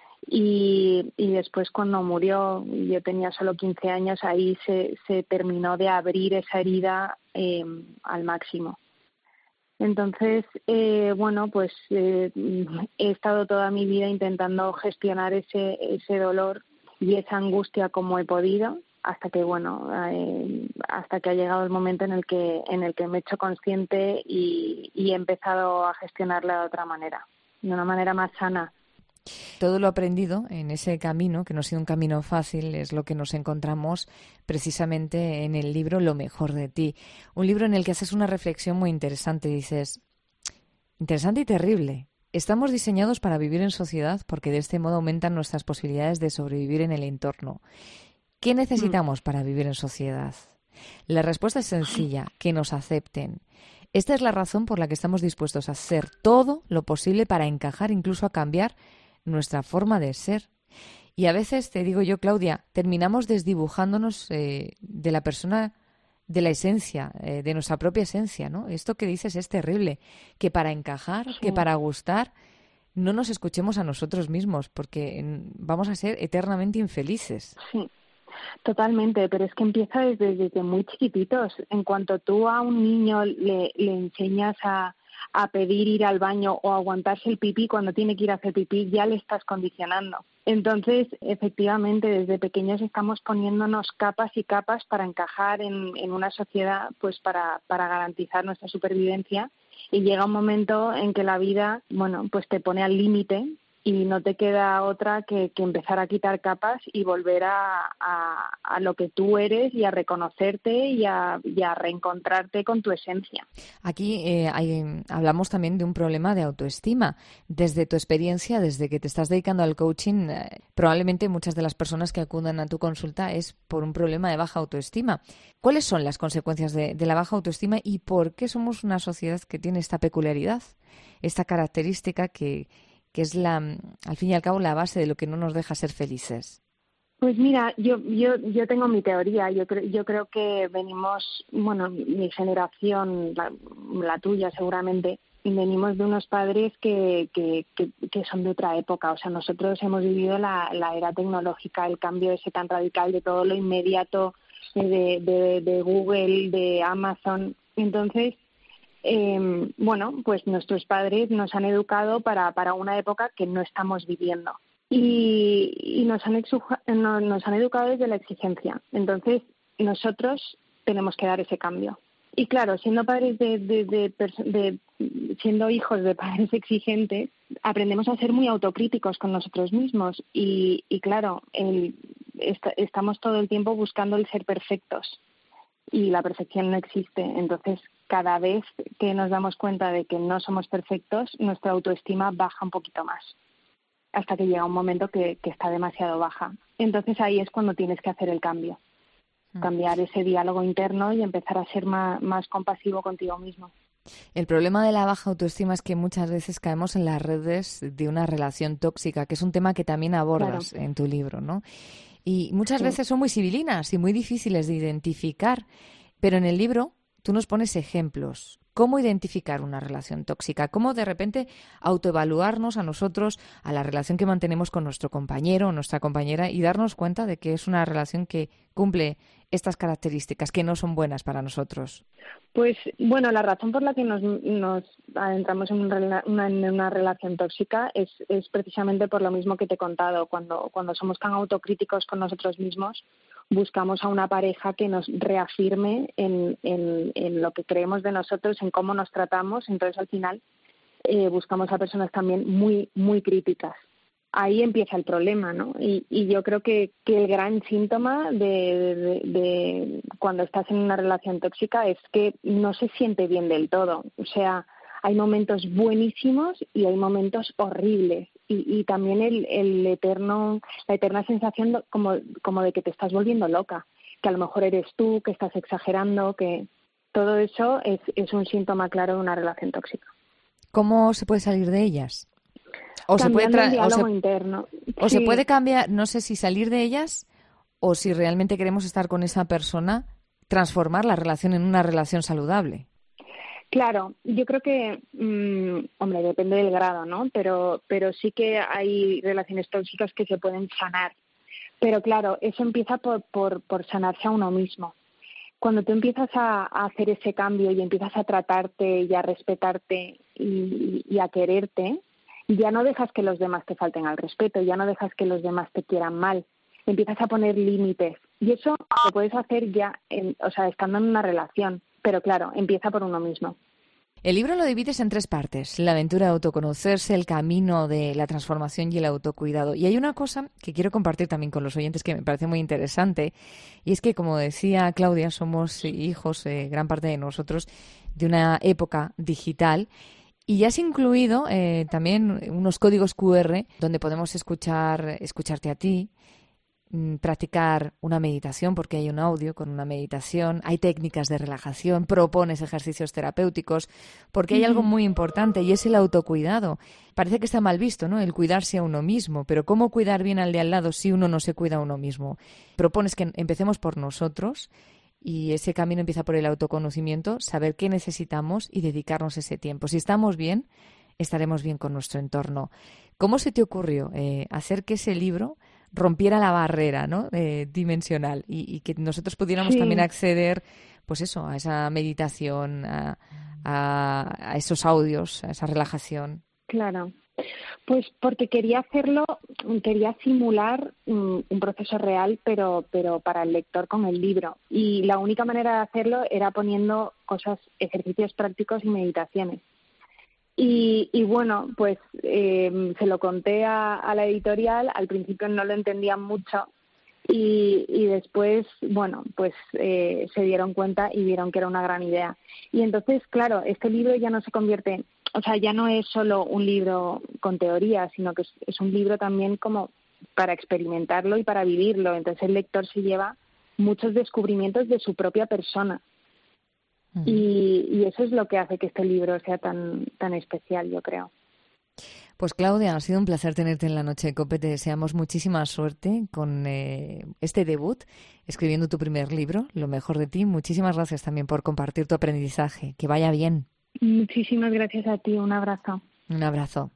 Y, y después cuando murió, yo tenía solo quince años, ahí se, se terminó de abrir esa herida eh, al máximo. Entonces, eh, bueno, pues eh, he estado toda mi vida intentando gestionar ese ese dolor y esa angustia como he podido, hasta que, bueno, eh, hasta que ha llegado el momento en el que en el que me he hecho consciente y, y he empezado a gestionarla de otra manera, de una manera más sana. Todo lo aprendido en ese camino, que no ha sido un camino fácil, es lo que nos encontramos precisamente en el libro Lo mejor de ti. Un libro en el que haces una reflexión muy interesante. Dices, interesante y terrible. Estamos diseñados para vivir en sociedad porque de este modo aumentan nuestras posibilidades de sobrevivir en el entorno. ¿Qué necesitamos para vivir en sociedad? La respuesta es sencilla, que nos acepten. Esta es la razón por la que estamos dispuestos a hacer todo lo posible para encajar, incluso a cambiar nuestra forma de ser. Y a veces, te digo yo, Claudia, terminamos desdibujándonos eh, de la persona, de la esencia, eh, de nuestra propia esencia, ¿no? Esto que dices es terrible, que para encajar, sí. que para gustar, no nos escuchemos a nosotros mismos, porque vamos a ser eternamente infelices. Sí, totalmente, pero es que empieza desde, desde muy chiquititos. En cuanto tú a un niño le, le enseñas a, a pedir ir al baño o aguantarse el pipí cuando tiene que ir a hacer pipí, ya le estás condicionando. Entonces, efectivamente, desde pequeños estamos poniéndonos capas y capas para encajar en, en una sociedad, pues para, para garantizar nuestra supervivencia. Y llega un momento en que la vida, bueno, pues te pone al límite y no te queda otra que, que empezar a quitar capas y volver a, a, a lo que tú eres y a reconocerte y a, y a reencontrarte con tu esencia. Aquí eh, hay, hablamos también de un problema de autoestima. Desde tu experiencia, desde que te estás dedicando al coaching, eh, probablemente muchas de las personas que acudan a tu consulta es por un problema de baja autoestima. ¿Cuáles son las consecuencias de, de la baja autoestima y por qué somos una sociedad que tiene esta peculiaridad, esta característica que... que es la, al fin y al cabo, la base de lo que no nos deja ser felices? Pues mira, yo yo yo tengo mi teoría. Yo creo yo creo que venimos, bueno, mi generación, la, la tuya seguramente, venimos de unos padres que, que que que son de otra época. O sea, nosotros hemos vivido la, la era tecnológica, el cambio ese tan radical de todo lo inmediato, de de, de Google, de Amazon. Entonces, Eh, bueno, pues nuestros padres nos han educado para, para una época que no estamos viviendo y, y nos, han exuja, no, nos han educado desde la exigencia. Entonces, nosotros tenemos que dar ese cambio. Y claro, siendo padres de, de, de, de, de siendo hijos de padres exigentes, aprendemos a ser muy autocríticos con nosotros mismos y, y claro, el, est, estamos todo el tiempo buscando el ser perfectos. Y la perfección no existe. Entonces, cada vez que nos damos cuenta de que no somos perfectos, nuestra autoestima baja un poquito más, hasta que llega un momento que, que está demasiado baja. Entonces, ahí es cuando tienes que hacer el cambio, cambiar ese diálogo interno y empezar a ser más, más compasivo contigo mismo. El problema de la baja autoestima es que muchas veces caemos en las redes de una relación tóxica, que es un tema que también abordas claro. en tu libro, ¿no? Y muchas sí. veces son muy sibilinas y muy difíciles de identificar, pero en el libro tú nos pones ejemplos. ¿Cómo identificar una relación tóxica? ¿Cómo de repente autoevaluarnos a nosotros, a la relación que mantenemos con nuestro compañero o nuestra compañera y darnos cuenta de que es una relación que cumple estas características, que no son buenas para nosotros? Pues, bueno, la razón por la que nos, nos adentramos en una, una, en una relación tóxica es, es precisamente por lo mismo que te he contado. Cuando, cuando somos tan autocríticos con nosotros mismos, buscamos a una pareja que nos reafirme en, en, en lo que creemos de nosotros, en cómo nos tratamos. Entonces, al final, eh, buscamos a personas también muy, muy críticas. Ahí empieza el problema, ¿no? Y, y yo creo que, que el gran síntoma de, de, de cuando estás en una relación tóxica es que no se siente bien del todo. O sea, hay momentos buenísimos y hay momentos horribles. Y, y también el, el eterno, la eterna sensación como, como de que te estás volviendo loca, que a lo mejor eres tú, que estás exagerando, que todo eso es, es un síntoma claro de una relación tóxica. ¿Cómo se puede salir de ellas? O se puede tra- o se, interno. o sí. se puede cambiar, no sé si salir de ellas o si realmente queremos estar con esa persona, transformar la relación en una relación saludable. Claro, yo creo que, mmm, hombre, depende del grado, ¿no? Pero, pero sí que hay relaciones tóxicas que se pueden sanar. Pero claro, eso empieza por, por, por sanarse a uno mismo. Cuando tú empiezas a, a hacer ese cambio y empiezas a tratarte y a respetarte y, y a quererte, ya no dejas que los demás te falten al respeto, ya no dejas que los demás te quieran mal. Empiezas a poner límites. Y eso lo puedes hacer ya, en, o sea, estando en una relación. Pero claro, empieza por uno mismo. El libro lo divides en tres partes: la aventura de autoconocerse, el camino de la transformación y el autocuidado. Y hay una cosa que quiero compartir también con los oyentes que me parece muy interesante, y es que, como decía Claudia, somos hijos, eh, gran parte de nosotros, de una época digital. Y ya has incluido eh, también unos códigos cu erre donde podemos escuchar, escucharte a ti, practicar una meditación, porque hay un audio con una meditación, hay técnicas de relajación, propones ejercicios terapéuticos, porque hay algo muy importante y es el autocuidado. Parece que está mal visto, ¿no?, el cuidarse a uno mismo, pero ¿cómo cuidar bien al de al lado si uno no se cuida a uno mismo? Propones que empecemos por nosotros y ese camino empieza por el autoconocimiento, saber qué necesitamos y dedicarnos ese tiempo. Si estamos bien, estaremos bien con nuestro entorno. ¿Cómo se te ocurrió eh, hacer que ese libro rompiera la barrera, ¿no?, eh, dimensional y, y que nosotros pudiéramos sí. también acceder, pues eso, a esa meditación, a, a, a esos audios, a esa relajación? Claro, pues porque quería hacerlo, quería simular un, un proceso real, pero, pero para el lector con el libro. Y la única manera de hacerlo era poniendo cosas, ejercicios prácticos y meditaciones. Y, y bueno, pues eh, se lo conté a, a la editorial, al principio no lo entendían mucho y, y después, bueno, pues eh, se dieron cuenta y vieron que era una gran idea. Y entonces, claro, este libro ya no se convierte, o sea, ya no es solo un libro con teoría, sino que es, es un libro también como para experimentarlo y para vivirlo. Entonces el lector se lleva muchos descubrimientos de su propia persona. Y, y eso es lo que hace que este libro sea tan tan especial, yo creo. Pues Claudia, ha sido un placer tenerte en la Noche de COPE. Te deseamos muchísima suerte con eh, este debut, escribiendo tu primer libro, Lo mejor de ti. Muchísimas gracias también por compartir tu aprendizaje. Que vaya bien. Muchísimas gracias a ti. Un abrazo. Un abrazo.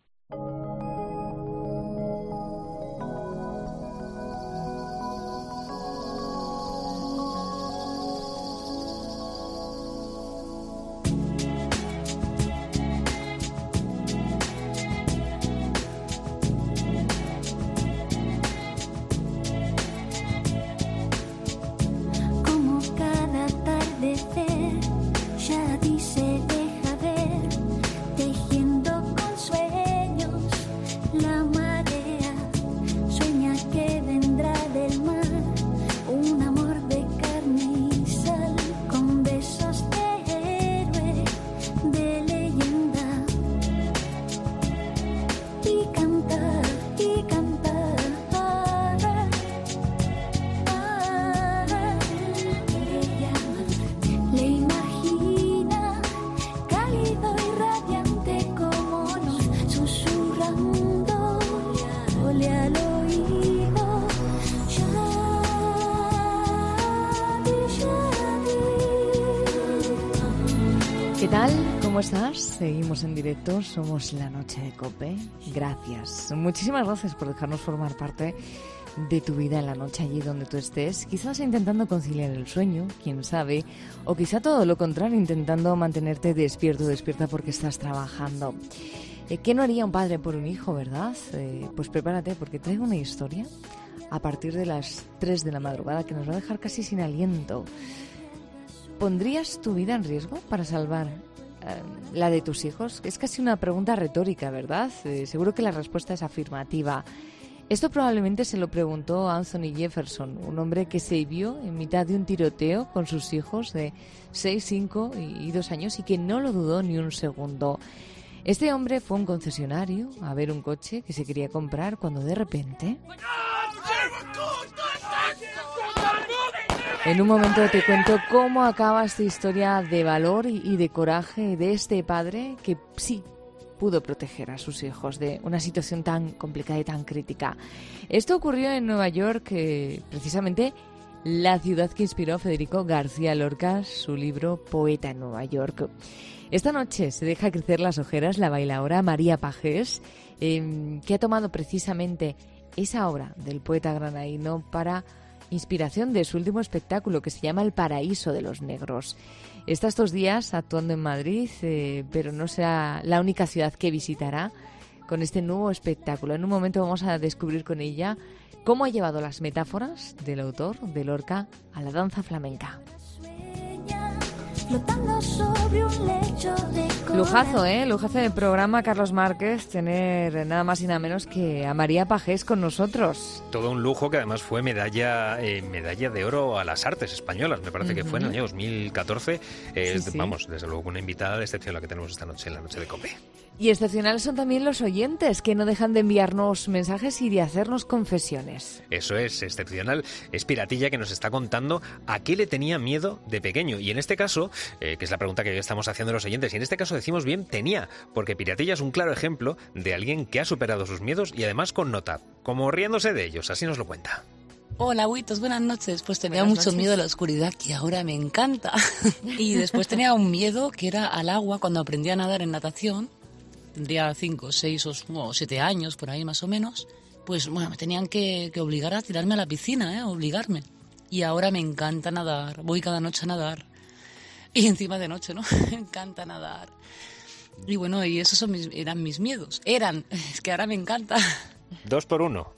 ¿Qué tal? ¿Cómo estás? Seguimos en directo, somos La Noche de COPE. Gracias. Muchísimas gracias por dejarnos formar parte de tu vida en la noche allí donde tú estés. Quizás intentando conciliar el sueño, quién sabe, o quizá todo lo contrario, intentando mantenerte despierto, despierta porque estás trabajando. Eh, ¿Qué no haría un padre por un hijo, verdad? Eh, pues prepárate porque traigo una historia a partir de las tres de la madrugada que nos va a dejar casi sin aliento. ¿Pondrías tu vida en riesgo para salvar eh, la de tus hijos? Es casi una pregunta retórica, ¿verdad? Eh, seguro que la respuesta es afirmativa. Esto probablemente se lo preguntó Anthony Jefferson, un hombre que se vio en mitad de un tiroteo con sus hijos de seis, cinco y dos años y que no lo dudó ni un segundo. Este hombre fue a un concesionario a ver un coche que se quería comprar cuando de repente... En un momento te cuento cómo acaba esta historia de valor y de coraje de este padre que sí pudo proteger a sus hijos de una situación tan complicada y tan crítica. Esto ocurrió en Nueva York, eh, precisamente la ciudad que inspiró a Federico García Lorca, su libro Poeta en Nueva York. Esta noche se deja crecer las ojeras la bailaora María Pajés, eh, que ha tomado precisamente esa obra del poeta granaíno para inspiración de su último espectáculo que se llama El Paraíso de los Negros. Está estos días actuando en Madrid, eh, pero no será la única ciudad que visitará con este nuevo espectáculo. En un momento vamos a descubrir con ella cómo ha llevado las metáforas del autor, de Lorca, a la danza flamenca. Lujazo, ¿eh? Lujazo del programa, Carlos Márquez, tener nada más y nada menos que a María Pajés con nosotros. Todo un lujo que además fue medalla eh, medalla de oro a las artes españolas, me parece uh-huh. que fue en el año dos mil catorce. Eh, sí, sí. Vamos, desde luego una invitada de excepción la que tenemos esta noche en La Noche de COPE. Y excepcionales son también los oyentes, que no dejan de enviarnos mensajes y de hacernos confesiones. Eso es, excepcional. Es Piratilla, que nos está contando a qué le tenía miedo de pequeño. Y en este caso, eh, que es la pregunta que hoy estamos haciendo los oyentes, y en este caso decimos bien tenía, porque Piratilla es un claro ejemplo de alguien que ha superado sus miedos y además con nota, como riéndose de ellos, así nos lo cuenta. Hola, Buitos, buenas noches. Pues tenía Buenas mucho noches. miedo a la oscuridad, que ahora me encanta. Y después tenía un miedo que era al agua cuando aprendí a nadar en natación. Tendría cinco, seis o o siete años, por ahí más o menos. Pues bueno, me tenían que, que obligar a tirarme a la piscina, ¿eh? Obligarme. Y ahora me encanta nadar. Voy cada noche a nadar. Y encima de noche, ¿no? Me encanta nadar. Y bueno, y esos son mis, eran mis miedos. Eran. Es que ahora me encanta. Dos por uno.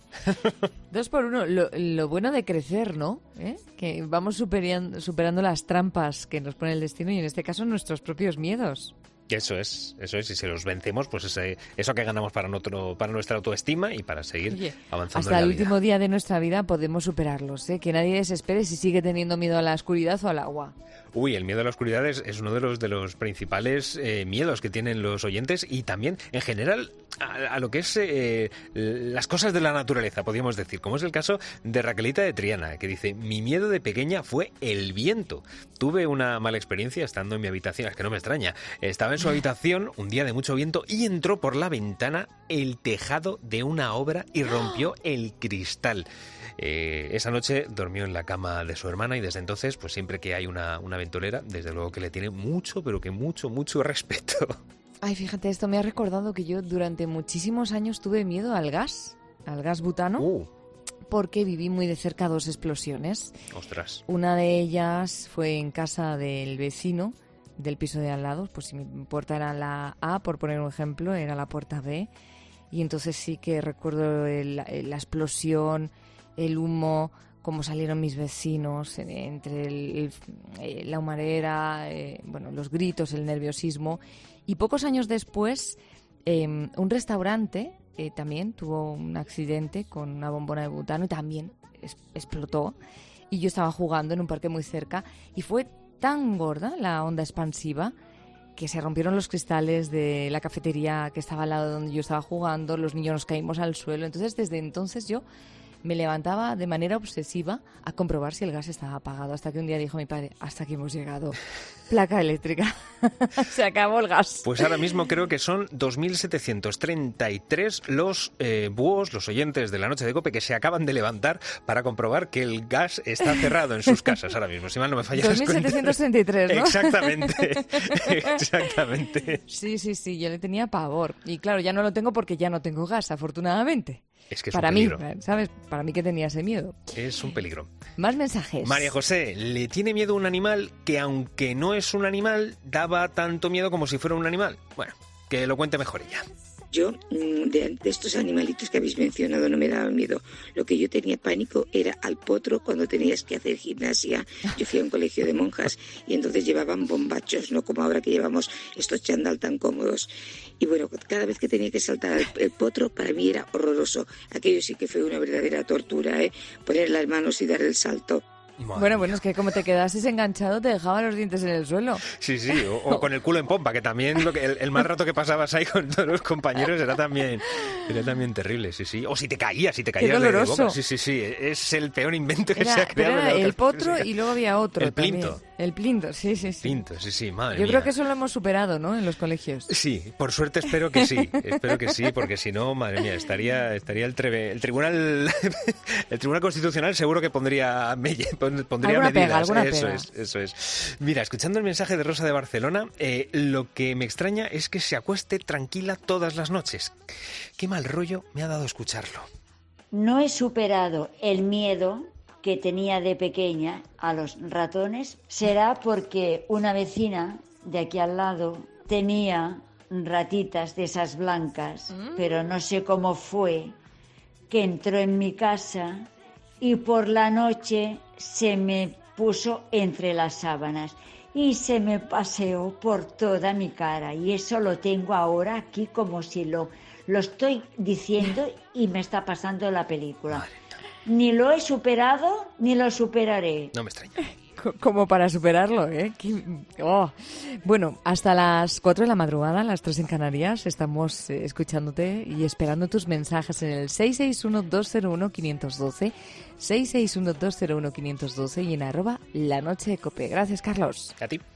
Dos por uno. Lo, lo bueno de crecer, ¿no? ¿Eh? Que vamos superando, superando las trampas que nos pone el destino y en este caso nuestros propios miedos. Eso es, eso es, y si los vencemos, pues ese, eso que ganamos para, nuestro, para nuestra autoestima y para seguir Oye, avanzando hasta en la el vida. último día de nuestra vida podemos superarlos, ¿eh? Que nadie desespere si sigue teniendo miedo a la oscuridad o al agua. Uy, el miedo a la oscuridad es, es uno de los, de los principales eh, miedos que tienen los oyentes y también, en general, a, a lo que es eh, las cosas de la naturaleza, podríamos decir, como es el caso de Raquelita de Triana, que dice: mi miedo de pequeña fue el viento. Tuve una mala experiencia estando en mi habitación, es que no me extraña. Estaba en su habitación un día de mucho viento y entró por la ventana el tejado de una obra y rompió el cristal. Eh, esa noche durmió en la cama de su hermana y desde entonces, pues siempre que hay una, una ventolera, desde luego que le tiene mucho, pero que mucho, mucho respeto. Ay, fíjate, esto me ha recordado que yo durante muchísimos años tuve miedo al gas, al gas butano, uh. porque viví muy de cerca dos explosiones. Ostras. Una de ellas fue en casa del vecino del piso de al lado, pues si mi puerta era la A, por poner un ejemplo, era la puerta B, y entonces sí que recuerdo el, el, la explosión, el humo, cómo salieron mis vecinos, entre el, el, la humareda, eh, bueno, los gritos, el nerviosismo. Y pocos años después, eh, un restaurante eh, también tuvo un accidente con una bombona de butano y también es, explotó. Y yo estaba jugando en un parque muy cerca y fue tan gorda la onda expansiva que se rompieron los cristales de la cafetería que estaba al lado de donde yo estaba jugando, los niños nos caímos al suelo. Entonces, desde entonces yo me levantaba de manera obsesiva a comprobar si el gas estaba apagado, hasta que un día dijo mi padre: hasta aquí hemos llegado, placa eléctrica, se acabó el gas. Pues ahora mismo creo que son dos mil setecientos treinta y tres los eh, búhos, los oyentes de la Noche de COPE, que se acaban de levantar para comprobar que el gas está cerrado en sus casas ahora mismo, si mal no me falla las dos mil setecientos treinta y tres, ¿no? Exactamente, exactamente. Sí, sí, sí, yo le tenía pavor. Y claro, ya no lo tengo porque ya no tengo gas, afortunadamente. Es que es para un mí, peligro. ¿sabes? Para mí que tenía ese miedo. Es un peligro. Más mensajes. María José, le tiene miedo a un animal que, aunque no es un animal, daba tanto miedo como si fuera un animal. Bueno, que lo cuente mejor ella. Yo, de, de estos animalitos que habéis mencionado, no me daban miedo. Lo que yo tenía pánico era al potro cuando tenías que hacer gimnasia. Yo fui a un colegio de monjas y entonces llevaban bombachos, no como ahora que llevamos estos chándal tan cómodos. Y bueno, cada vez que tenía que saltar el, el potro, para mí era horroroso. Aquello sí que fue una verdadera tortura, ¿eh? Poner las manos y dar el salto. Madre bueno, mía. bueno, es que como te quedases enganchado te dejaba los dientes en el suelo. Sí, sí, o, o con el culo en pompa, que también lo que, el, el mal rato que pasabas ahí con todos los compañeros era también, era también terrible, sí, sí. O si te caías, si te caías de, de boca. Sí, sí, sí, es el peor invento que era, se ha creado. Era el potro y luego había otro. El plinto. También. El plinto, sí, sí, sí. Plinto, sí, sí, madre Yo mía. creo que eso lo hemos superado, ¿no? En los colegios. Sí, por suerte espero que sí, espero que sí, porque si no, madre mía, estaría estaría el, treve, el tribunal el tribunal constitucional seguro que pondría pondría alguna medidas. Pega, alguna eso pega. es, eso es. Mira, escuchando el mensaje de Rosa de Barcelona, eh, lo que me extraña es que se acueste tranquila todas las noches. Qué mal rollo me ha dado escucharlo. No he superado el miedo que tenía de pequeña a los ratones. Será porque una vecina de aquí al lado tenía ratitas de esas blancas, mm. pero no sé cómo fue que entró en mi casa y por la noche se me puso entre las sábanas y se me paseó por toda mi cara, y eso lo tengo ahora aquí como si lo, lo estoy diciendo y me está pasando la película. Madre. Ni lo he superado ni lo superaré. No me extraña. Como para superarlo, ¿eh? Qué- oh. Bueno, hasta las cuatro de la madrugada, las tres en Canarias, estamos eh, escuchándote y esperando tus mensajes en el seis seis uno, dos cero uno, cinco uno dos, seis seis uno, dos cero uno, cinco uno dos y en arroba la noche de Cope. Gracias, Carlos. A ti.